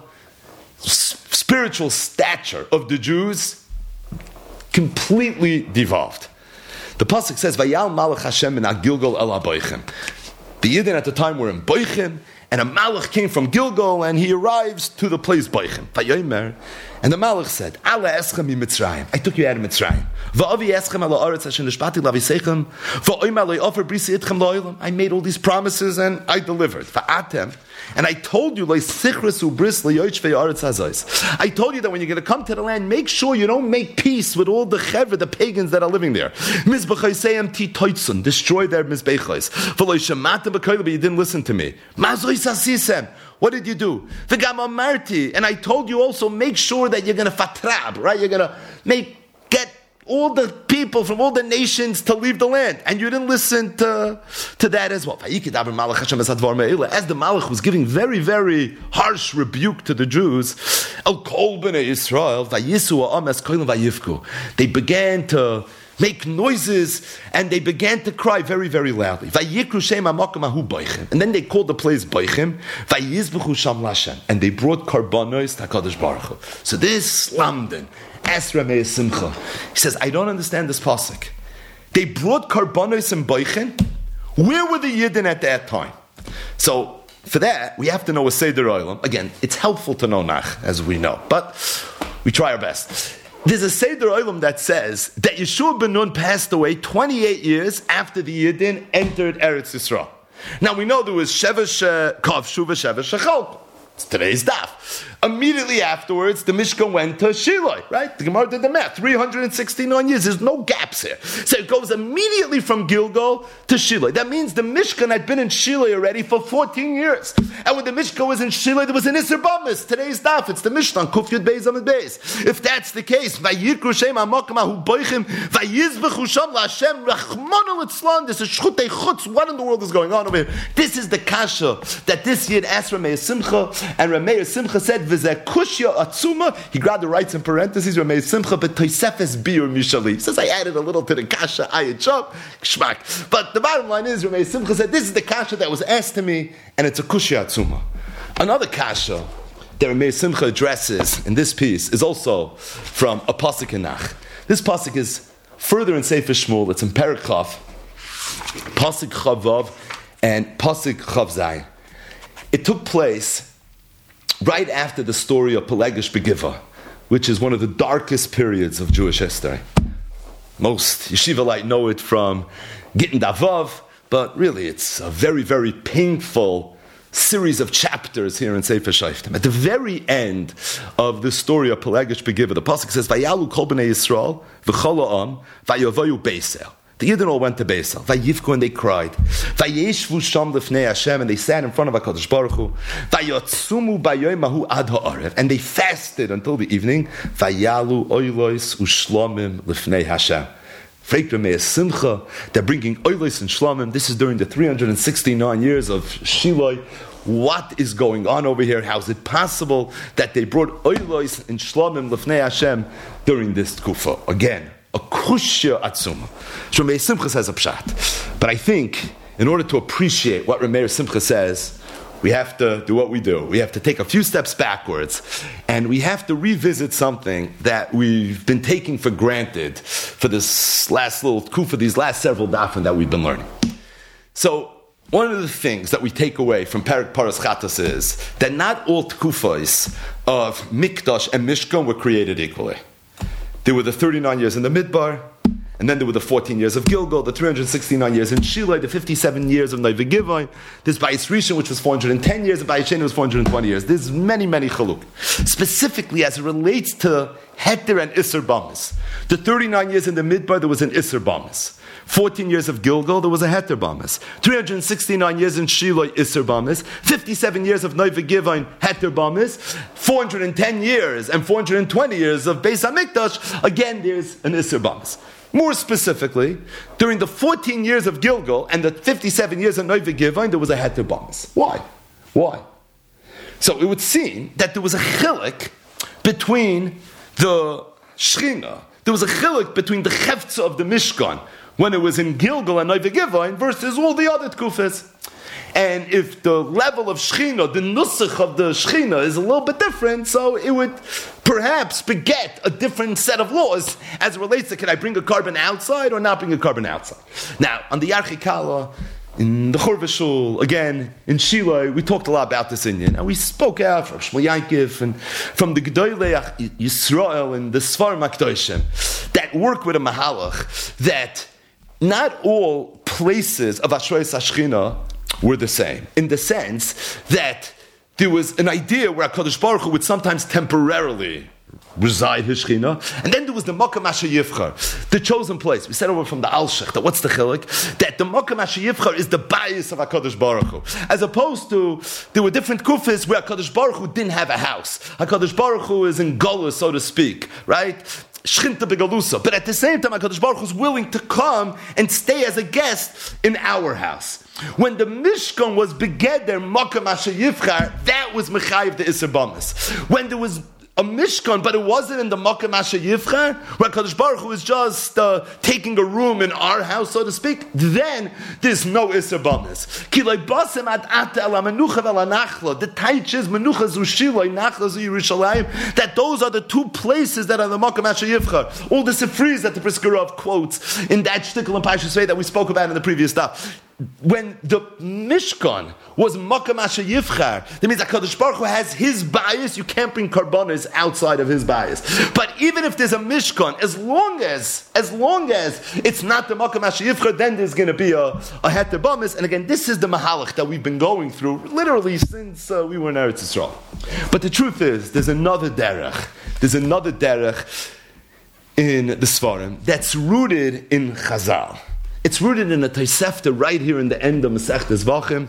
s- spiritual stature of the Jews completely devolved. The pasuk says, "Vayal Malach Hashem min Gilgal el Boichem." The Yidden at the time were in Boichem, and a Malach came from Gilgal, and he arrives to the place Boichem. Vayomer, and the Malach said, "Ala eschem mi Mitzrayim. I took you out of Mitzrayim. Va'avi eschem ala aretz asher nishpati lavisechem. Va'oim alei offer brisi itchem lo'olam. I made all these promises and I delivered. Va'atem, and I told you leisichris ubris leyochvei aretz hazos. I told you that when you're going to come to the land, make sure you don't make peace with all the chevra, the pagans that are living there. Mizbechayseim ti toitzun, destroy their mizbechos. V'lo shematem b'koyle, but you didn't listen to me. Mazoi sasisem. What did you do? V'gam amarti, and I told you also, make sure that you're going to fatrab, right? You're going to make get all the people from all the nations to leave the land, and you didn't listen to, to that as well. As the Malach was giving very, very harsh rebuke to the Jews, they began to make noises, and they began to cry very, very loudly. And then they called the place Boichem, and they brought karbanos to HaKadosh Baruch Hu. So this Lamdan asked Ramei Simcha, he says, I don't understand this pasuk. They brought karbanos in Boichem. Where were the Yidden at that time? So for that, we have to know a Seder Olam. Again, it's helpful to know Nach, as we know, but we try our best. There's a Seder Olam that says that Yeshua ben Nun passed away twenty-eight years after the Yidden entered Eretz Yisrael. Now we know there was Shevesh Kavshu v'Shevesh Shechalku. It's today's daf. Immediately afterwards, the Mishkan went to Shiloh, right? The Gemara did the math. three hundred sixty-nine years. There's no gaps here. So it goes immediately from Gilgal to Shiloh. That means the Mishkan had been in Shiloh already for fourteen years. And when the Mishkan was in Shiloh, there was an Isser Bamis. Today's daf, it's the Mishnah, Kuf Yud Beis Amid Beis. If that's the case, Vayikru Shem HaMakom Ahu Boichem, Vayizbechu Sham LaHashem Rachmanu Litzlan. This is Shchutei Chutz. What in the world is going on over here? This is the kasha that this Yid asked Ramei Simcha, and Ramei Simcha said, V'zeh kushya atzuma. He grabbed the rights in parentheses, Ramei Simcha, but Toisefes biur mishali. He says, I added a little to the kasha, ayat shop, shmak. But the bottom line is, Ramei Simcha said, this is the kasha that was asked to me, and it's a kushya atzuma. Another kasha that Ramei Simcha addresses in this piece is also from a pasuk in Nach. This pasuk is further in Sefer Shmuel. It's in Perek Chav, pasuk Chavav, and pasuk Chav Zayin. It took place right after the story of Pelegish Begiva, which is one of the darkest periods of Jewish history. Most Yeshivalite know it from Gittin Davav, but really it's a very, very painful series of chapters here in Sefer Shoftim. At the very end of the story of Pelegish Begiva, the pasuk says, "Vayalu kol bnei Yisrael v'chol ha'am vayavoyu Beisel." The Yidden all went to Beisel. Vayivku, and they cried. Vayeshvu sham lifnei Hashem, and they sat in front of HaKadosh Baruch Hu. Vayotzumu bayom mahu ad ha'arev, and they fasted until the evening. Vayalu oilos ushlomim lifnei Hashem. Freikra Meir Simcha, they're bringing Oilos and Shlamim. This is during the three hundred sixty-nine years of Shiloi. What is going on over here? How is it possible that they brought Oilos and Shlamim Lefnei Hashem during this Tkufa? Again, a kushya atzuma. So Meir Simcha says a pshat. But I think, in order to appreciate what Meir Simcha says, we have to do what we do. We have to take a few steps backwards, and we have to revisit something that we've been taking for granted for this last little tkufa, these last several dafim that we've been learning. So, one of the things that we take away from Perek Paras Chatas is that not all tkufas of Mikdash and Mishkan were created equally. There were the thirty-nine years in the Midbar, and then there were the fourteen years of Gilgal, the three hundred sixty-nine years in Shilai, the fifty-seven years of Neve Givon. There's Bayis Rishon, which was four hundred ten years, and Bayis Sheni was four hundred twenty years. There's many, many chaluk. Specifically, as it relates to Heter and Isser Bamis. The thirty-nine years in the Midbar, there was an Isser Bamis. fourteen years of Gilgal, there was a Heter Bamis. three hundred sixty-nine years in Shilai, Isser Bamis. fifty-seven years of Neve Givon, Heter Bamis. four hundred ten years and four hundred twenty years of Beis HaMikdash, again, there's an Isser Bamis. More specifically, during the fourteen years of Gilgal and the fifty-seven years of Neve Givon, there was a Heter Bamis. Why? Why? So it would seem that there was a chilik between the Shechina, there was a chilik between the Chefza of the Mishkan when it was in Gilgal and Neve Givon versus all the other tkufas. And if the level of Shechina, the nusach of the Shechina is a little bit different, so it would perhaps beget a different set of laws as it relates to, can I bring a carbon outside or not bring a carbon outside? Now, on the Yarchikala, in the Chorveshul, again, in Shilai, we talked a lot about this Indian. And we spoke out from Shmuel Yankiv and from the Gedolei Yisrael and the Sfarim HaKadoshim that work with a Mahalach, that not all places of Ashrei Sashchina were the same, in the sense that there was an idea where HaKadosh Baruch Hu would sometimes temporarily reside his Shechina, and then there was the Makam Asher Yivchar, the chosen place. We said over from the Alshech, that what's the chilik? That the Makam Asher Yivchar is the bias of HaKadosh Baruch Hu, as opposed to, there were different kufis where HaKadosh Baruch Hu didn't have a house. HaKadosh Baruch Hu is in Golus, so to speak, right? Shchinta begalusa. But at the same time, HaKadosh Baruch Hu is willing to come and stay as a guest in our house. When the Mishkan was begeder Makam Asher Yivchar, that was Mechayiv the Isser Bamis. When there was a Mishkan, but it wasn't in the Makam Asher Yivchar, where HaKadosh Baruch Hu is just uh, taking a room in our house, so to speak, then there's no Isser Bamis. Ki lo basem ad ata el ha-menucha vel ha-nachla. The taich is Menucha zu Shiloi, Nachla zu Yerushalayim, that those are the two places that are the Makam Asher Yivchar. All the Sifris that the Briskerov quotes in that shtickle and Pashas Vei that we spoke about in the previous stuff. When the Mishkan was Makam Asher Yivchar, that means that HaKadosh Baruch Hu has his bias. You can't bring karbanos outside of his bias. But even if there's a Mishkan, as long as, as long as it's not the Makam Asher Yivchar, then there's going to be a, a Heter Bamis. And again, this is the Mahalach that we've been going through literally since uh, we were in Eretz Yisrael. But the truth is, there's another derech. There's another derech in the Sfarim that's rooted in Chazal. It's rooted in a Tosefta right here in the end of Masechtas Vachim,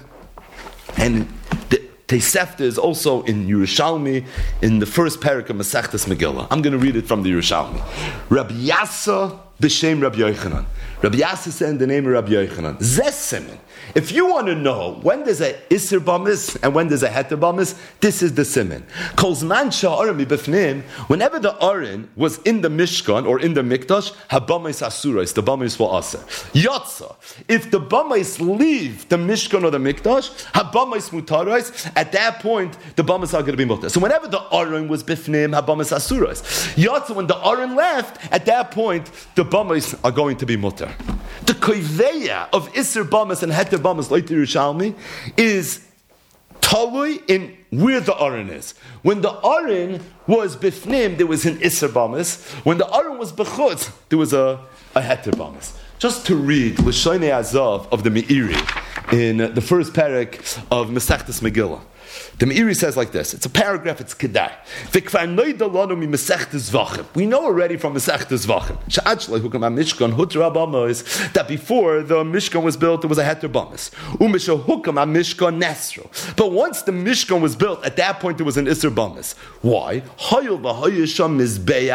and the Tosefta is also in Yerushalmi in the first parak of Masechtas Megillah. I'm going to read it from the Yerushalmi. Rabbi Yassa b'shem Rabbi Yochanan. Rabbi Yassa said in the name of Rabbi Yochanan. Zeh siman. If you want to know when there's a Isser Bamis and when there's a Heter Bamis, this is the siman. Kol zman she'aron mibefnim, whenever the Aron was in the Mishkan or in the Mikdash, habamis asurais, the Bamis were aser. Yotza, if the Bamis leave the Mishkan or the Mikdash, habamis mutarais, at that point, the Bamis are going to be mutar. So whenever the Aron was befnim, habamis asurais. Yotza, when the Aron left, at that point, the Bamis are going to be mutar. The koiveya of Isser Bamis and Heter Bamis later Yerushalmi is talui in where the Aron is. When the Aron was bifnim, there was an Isser Bamis. When the Aron was bechutz, there was a, a Heter Bamis. Just to read L'Shonei Azav of the Meiri in the first parak of Masechtas Megillah. The Meiri says like this. It's a paragraph, it's Kedai. We know already from Masechtas Vachim that before the Mishkan was built, there was a Heter Bamis. But once the Mishkan was built, at that point there was an Isser Bamis. Why?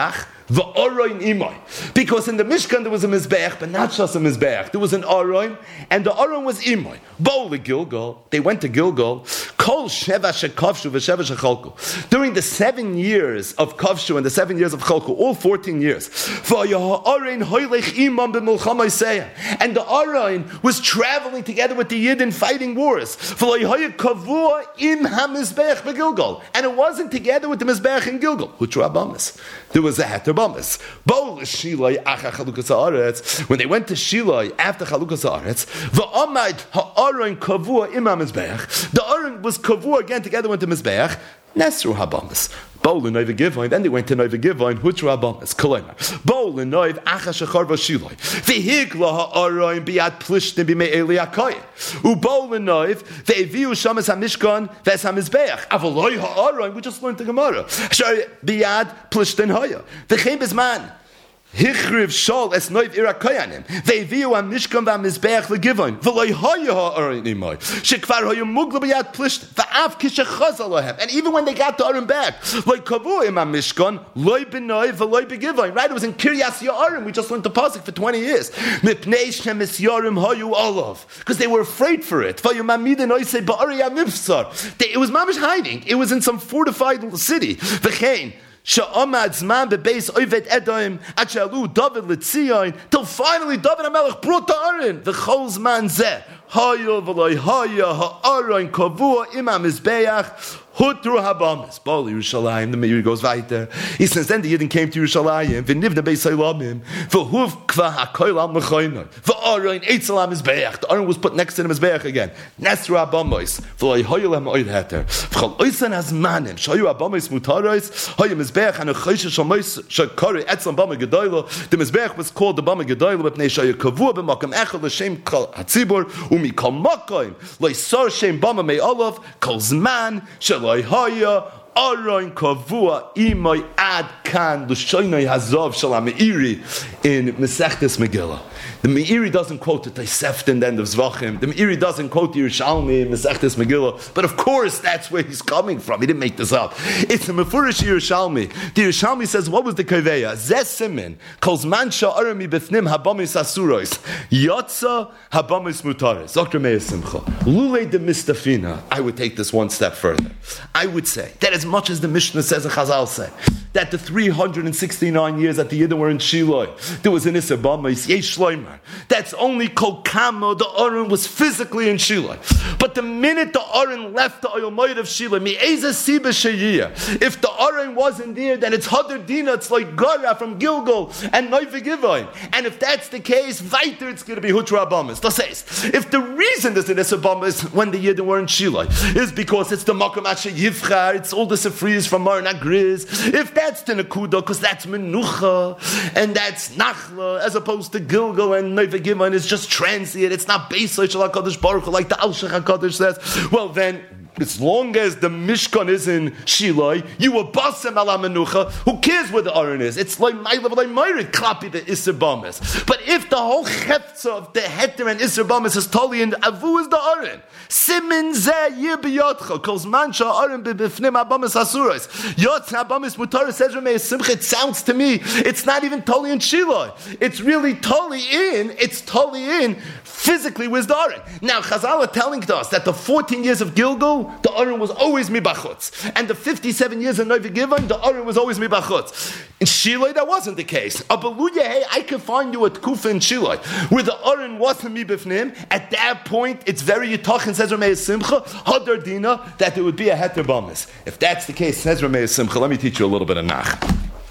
v'aroin imay. Because in the Mishkan there was a mizbeach, but not just a mizbeach. There was an aroin, and the aroin was imay. Bo Gilgal, they went to Gilgal. Kol sheva shekavshu v'sheva shechalku. During the seven years of kavshu and the seven years of chalku, all fourteen years. V'aroin hoylech imam b'milchama isayah. And the aroin was traveling together with the Yidden fighting wars. V'loyhoya kavua im ha-mizbeach b'Gilgal. And it wasn't together with the mizbeach in Gilgal. Hutra abamis. There was a heter bamis. Bo l'shiloi acha chalukas haaretz. When they went to Shiloi after chalukas haaretz, v'amad ha'aron kavua im ha-mizbeach. The aron was kavua again together with the mizbeach. Nesru habamis. Bo l'noiv Givon. Then they went to Noiv Givon. Hutra abamis. Kolomer. Bo l'noiv acha shechar v'shiloi. V'higla ha'aron biyad plishtim b'mei eli hakoyin. Ubo l'noiv ve'eviu shamas hamishkan v'es hamizbeach. Avaloi ha'aron. We just learned the Gemara. Shar biyad plishtim haya. V'chein bizman. Hichriv shol es noiv irakoyanim. Ve'eviu hamishkan v'hamizbeach l'givon. V'loi haya ha'aron imay. Shekvar haya mugla b'yad plisht. V'av kishachaz alohem. And even when they got the aron back, loi kavu im hamishkan, loi b'noiv v'loi b'givon. Right? It was in Kiryas Ya'arim. We just learned the pasuk for twenty years. Mipnei shemis yarim hayu olav. Because they were afraid for it. V'yu mamidin oisei ba'ari hamifsar. It was mamish hiding. It was in some fortified city. V'chein. Sha'amad zman bebeis oived Edom at shalu David l'tzion till finally David HaMelech brought the Aron. The chol zman zeh haya v'loi haya ha'aron kavua imam mizbeach hutru habamis. Bol Yerushalayim. The Meir goes weiter. He says then the Yidden came to Yerushalayim v'nivna beis Elamim v'huv kva hakoil al mechoyno v'aron eitzel al mizbeach. The Aron was put next to the mizbeach again. Nesru habamis v'loi haya lem oid heter v'chol oisan hazmanim shayu habamis mutaros haya mizbeach and a choshe shamois shakari etzlam bama gedoylo. The mizbeach was called the bama gedoylo but nei shayu kavua b'makam echad l'shem kol hatzibur umi kol makoim loisar shem bama mei olav kol zman shel Haya Aron Kavua Imay Ad Kan Lushoinai Hazov Shalom Meiri in Mesechtes Megillah. The Meiri doesn't quote the Tosefta in the end of Zvachim. The Meiri doesn't quote the Yerushalmi in Mesechtes Megillah. But of course, that's where he's coming from. He didn't make this up. It's a Mefurish Yerushalmi. The Yerushalmi says, what was the Kaveya? Zeh Simin Kol Zman Sha'arami B'fnim Habamis Asuros Yotza Habamis Mutaris. Doctor Meir Simcha. Lulei de Mistafina. I would take this one step further. I would say that as much as the Mishnah says and Chazal say that the three hundred sixty-nine years that the Yidden were in Shiloh, there was an Issa Bamis, Yesh Shloimer. That's only Kol Kama, the Aron was physically in Shiloh. But the minute the Aron left the Oyel Moed of Shiloh, Mi'eza Siba Sheyiyah, if the Aron wasn't there, then it's Hadar Dina, it's like Gara from Gilgal and Noiv Givon. And if that's the case, weiter it's going to be Hutra Bamis. Das heißt, if the reason there's an Issa Bamis when the Yidden were in Shiloh is because it's the Makam Asher Yivchar, it's all the Sefriz from Marna Griz, if that's the Nakuda, because that's Menucha, and that's Nachla, as opposed to Gilgal and Noiv Givon is just transient, it's not Beisai Shal HaKadosh Baruch Hu, like the Al Shech HaKadosh says, well then, as long as the Mishkan is in Shiloh, you will basem ala menucha. Who cares where the Aron is? It's like Ma'ila v'lay Ma'iri klapi the Isser Bamis. But if the whole cheftza of the Heter and Isser Bamis is totally in Avu is the Aron. Simin zeh yir b'yotcha kol zman sha'aron b'bifnim habamis asuros yotz habamis mutaris says Ramei Simcha. It sounds to me it's not even totally in Shiloh. It's really totally in. It's totally in physically with the Aron. Now Chazal are telling us that the fourteen years of Gilgal, the Aron was always mibachutz, and the fifty-seven years of Noiv Givon, the Aron was always mibachutz. In Shiloh, that wasn't the case. Abaluya, hey, I can find you at Kufa in Shiloh, where the Aron wasn't mibifnim. At that point, it's very yitachin, says Ramei Simcha, hadar dina, that there would be a heter bamis. If that's the case, says Ramei Simcha, let me teach you a little bit of nach.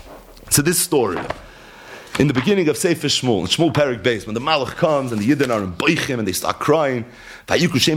So this story, in the beginning of Sefer Shmuel, in Shmuel Perek Beis, when the Malach comes and the Yidden are in Boichim and they start crying, and this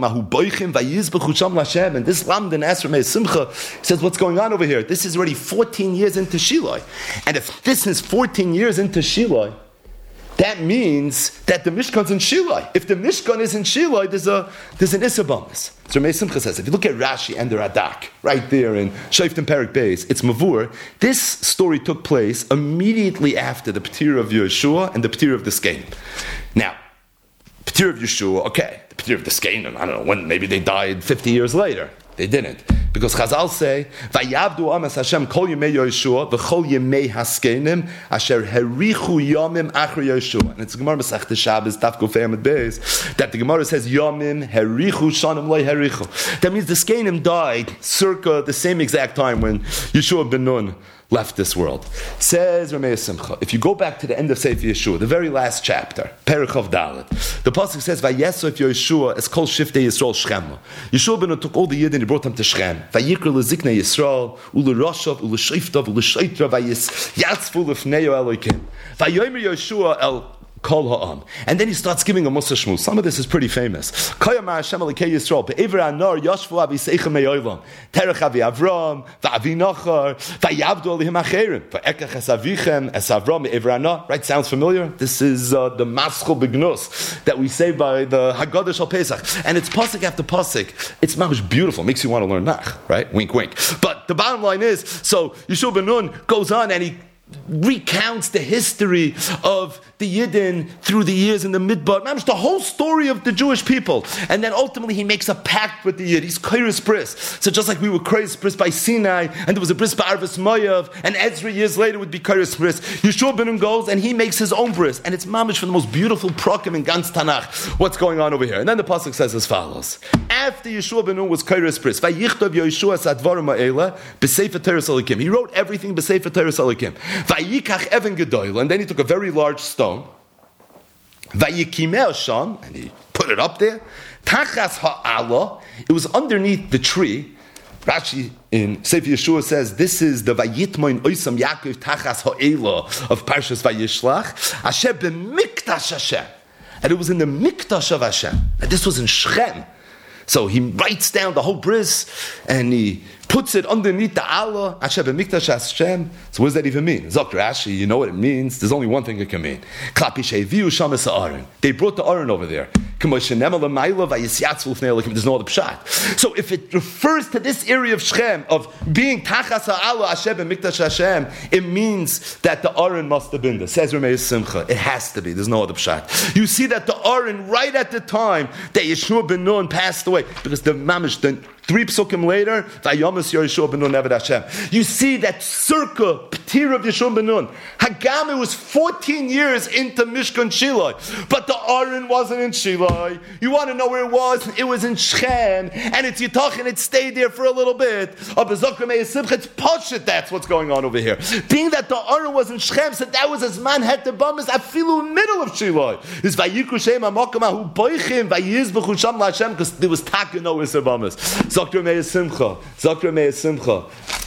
Lamdan asks Ramei Simcha, says, what's going on over here? This is already fourteen years into Shiloh. And if this is fourteen years into Shiloh, that means that the Mishkan's in Shiloh. If the Mishkan is in Shiloh, there's a there's an Issa Bamis. So Ramei Simcha says, if you look at Rashi and the Radak, right there in Shoftim Perek Beis, it's Mavur. This story took place immediately after the P'tir of Yeshua and the P'tir of the Skein. Now, P'tir of Yeshua, okay, the P'tir of the Skein, I don't know when, maybe they died fifty years later. They didn't. Because Chazal say, Vayavdu amas Hashem kol yemei Yoshua, v'chol yemei haskenim, asher herichu yomim achri Yoshua. And it's a Gemara Masechta Shabbos, Daf Kuf Amud Beis, that the Gemara says, Yomim herichu shanim loy herichu. That means the Skenim died circa the same exact time when Yeshua ben Nun left this world. Says Rameh Simcha, if you go back to the end of Sefer Yeshua, the very last chapter, Perek of Dalet, the pasuk says, "Vayesov Yeshua es kol shiftei Yisrael Shechema." Yeshua ben Nun took all the Yidden, he brought them to Shechem. Vayikra leziknei Yisrael, uleroshav, uleshayftav, uleshaytra, vayis yatzfu lefnei Elokim. Vayomer Yeshua el Kol ha'am. And then he starts giving a Musa Shmu. Some of this is pretty famous. Kayama Hashem Elikei Yisrael, Be'ever Anar, Yashvu Avi Seichem Me'olam, Terech Avi Avram, Va'avi Nachar, Va'yavdu Alihim Acherim, Va'ekach Es Avichem, Es Avram, Be'ever Anar. Right, sounds familiar? This is uh, the Maschel Begnus that we say by the Haggadah Shal Pesach. And it's Pasuk after Pasuk. It's mamish beautiful. Makes you want to learn Nach, right? Wink, wink. But the bottom line is, so Yeshua ben Nun goes on and he recounts the history of the Yidden through the years in the Midbar. Mamish, the whole story of the Jewish people. And then ultimately he makes a pact with the Yid. He's Kairos Bris. So just like we were Kairos Bris by Sinai, and there was a Bris by Arvis Moav, and Ezra years later would be Kairos Bris, Yeshua ben Nun goes and he makes his own Bris. And it's mamish from the most beautiful prokim in Gans Tanakh. What's going on over here? And then the pasuk says as follows. After Yeshua ben Nun was Kairos Bris, Vayichtav Yeshua sadvarim ha'ela b'sefer Teres Elikim. He wrote everything b'sefer Teres Elikim. Vayikach Evan Gedoyla, and then he took a very large stone. Vayikimeh Sham, and he put it up there. Tachas ha'ala, it was underneath the tree. Rashi in Sefer Yeshua says this is the Vayitmoin Oisam Yaakov Tachas ha'ela of Parshas Vayishlach. Asher b'mikdash Hashem, and it was in the mikdash of Hashem. And this was in Shechem. So he writes down the whole bris and he puts it underneath the Allah, Asher b'mikdash Hashem. So what does that even mean? Zok Rashi, you know what it means? There's only one thing it can mean. Klapi sheviu shamas ha'aron. They brought the Aron over there. There's no other pshat. So if it refers to this area of Shechem, of being Tachas ha'Allah Asher b'mikdash Hashem, it means that the Aron must have been there. Says Rameh Simcha. It has to be. There's no other pshat. You see that the Aron, right at the time that Yeshua ben Nun passed away, because the mamish, the three psukim later, Vayomas Yeshua ben Nun Eved Hashem. You see that circa P'tir of Yeshua ben Nun. Hagam, was fourteen years into Mishkan Shilai, but the Aron wasn't in Shilai. You want to know where it was? It was in Shechem, and it's Yitach, and it stayed there for a little bit. It's Pashut, that's what's going on over here. Being that the Aron was in Shechem, so that was as man had the Bamas, Afilu in the middle of Shilai. It's Vayikru Shem HaMokim HaHu Boichim, Vayizbechu Sham LaHashem, because there was Taka no Isser Bamas. Zakra Meir Simcha, Zakra Meir Simcha,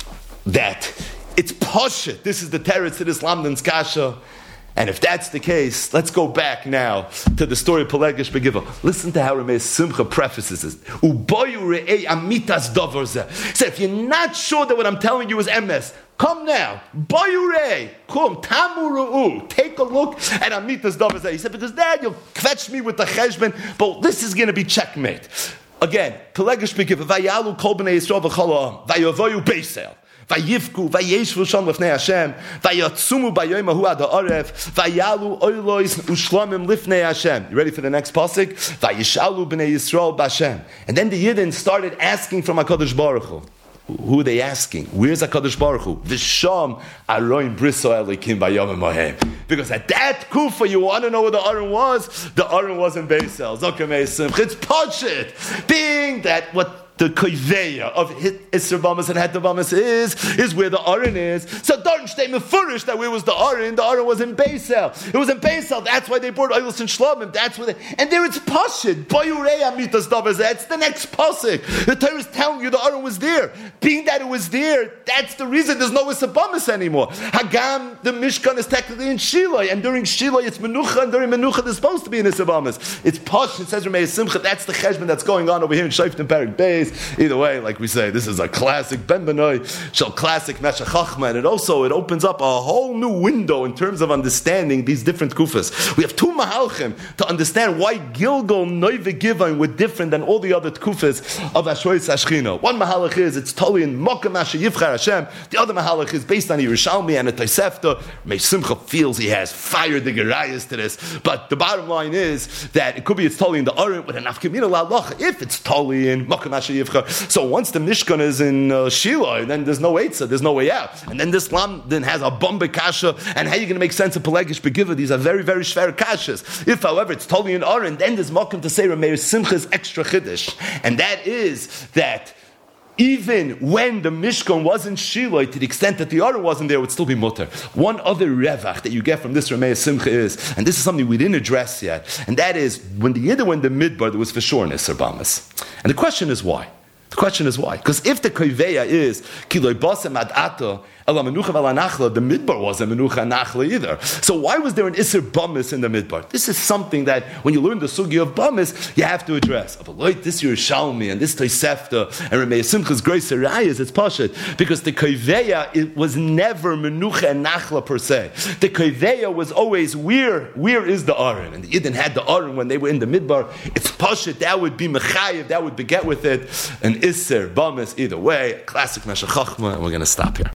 that it's Pashut. This is the teretz to this Lamdan's Kasha. And if that's the case, let's go back now to the story of Pelegish Begiva. Listen to how Rameh Simcha prefaces this. Uboyu re'ei amitas davar zeh. He said, if you're not sure that what I'm telling you is M S, come now. Boyu re'ei. Come. Tamu ru'u. Take a look at amitas davar zeh. He said, because then you'll fetch me with the cheshbon, but this is going to be checkmate. Again, Pelegish Begiva. Vayalu kol b'nei Yisrael v'chol ha'am. Vayavoyu beisel. Vayivku, vayeshvu sham lifnei Hashem, vayatzumu bayom hahu ad ha'aref, vayalu oilois ushlamim lifnei Hashem. You ready for the next pasuk? Vayishalu b'nei Yisrael b'Hashem. And then the Yidden started asking from HaKadosh Baruch Hu. Who are they asking? Where's HaKadosh Baruch Hu? V'sham aroin briso elikim bayom mohem. Because at that kufa, you want to know where the Aron was? The Aron was in Beisel. Zokamei Simcha. It's Pashut. Being that what the koiveya of Isser Bamas and Het Bamas is, is where the Aron is. So don't stay mefurish that where was the Aron? The Aron was in Beisel. It was in Beisel. That's why they brought Oilos and Shlomim. That's where they, and there it's Pashut. Boyurei amitas davaz. That's the next pasuk. The Torah is telling you the Aron was there. Being that it was there, that's the reason there's no Isser Bamas anymore. Hagam, the Mishkan is technically in Shilai, and during Shilai it's Menucha, and during Menucha there's supposed to be an Isser Bamas. It's Pashut. It says Rameh Simcha. That's the cheshbon that's going on over here in Shoftim Perek Beis. Either way, like we say, this is a classic Ben Benoi, shall classic Meshech Chachma, and it also it opens up a whole new window in terms of understanding these different kufas. We have two mahalchim to understand why Gilgal, Noive, Givon were different than all the other kufas of Ashrois Ashchina. One mahalach is it's totally in Mokem Asher Yivchar Hashem. The other mahalach is based on Yerushalmi and a Tosefta. Mei Simcha feels he has fired the gerayas to this, but the bottom line is that it could be it's totally in the Aron with an Afkamina La'alacha. If it's totally in Mokem Asher So once the Mishkan is in uh, Shiloh, then there's no Eitzah, there's no way out. And then this Lam then has a bombe kasha, and how are you going to make sense of Pelegish Begiva? These are very, very schwer kashas. If, however, it's totally in Aron, then there's Malkum to say Rameir Simcha's extra Chiddush. And that is that even when the Mishkan wasn't Shiloh, to the extent that the Aron wasn't there, it would still be mutter. One other revach that you get from this Rameir Simcha is, and this is something we didn't address yet, and that is, when the Yidden went the Midbar, there was for sure an Isser Bamas. And the question is why? The question is why? Because if the Koiveya is, Kiloi Basem Ad Ato, the Midbar wasn't Menucha Nachla either. So why was there an Isser Bamis in the Midbar? This is something that when you learn the Sugi of Bamis, you have to address. But like this Yerushalmi and this Tosefta and Rameir Simcha's Grace Arayas, it's Pashat. Because the Koiveya, it was never Menucha and Nachla per se. The Koiveya was always, where, where is the Aron? And the Yidden had the Aron when they were in the Midbar. It's Pashat, that would be Mechayev, that would beget with it an Isser Bamis either way. Classic Meshech Chachma, and we're going to stop here.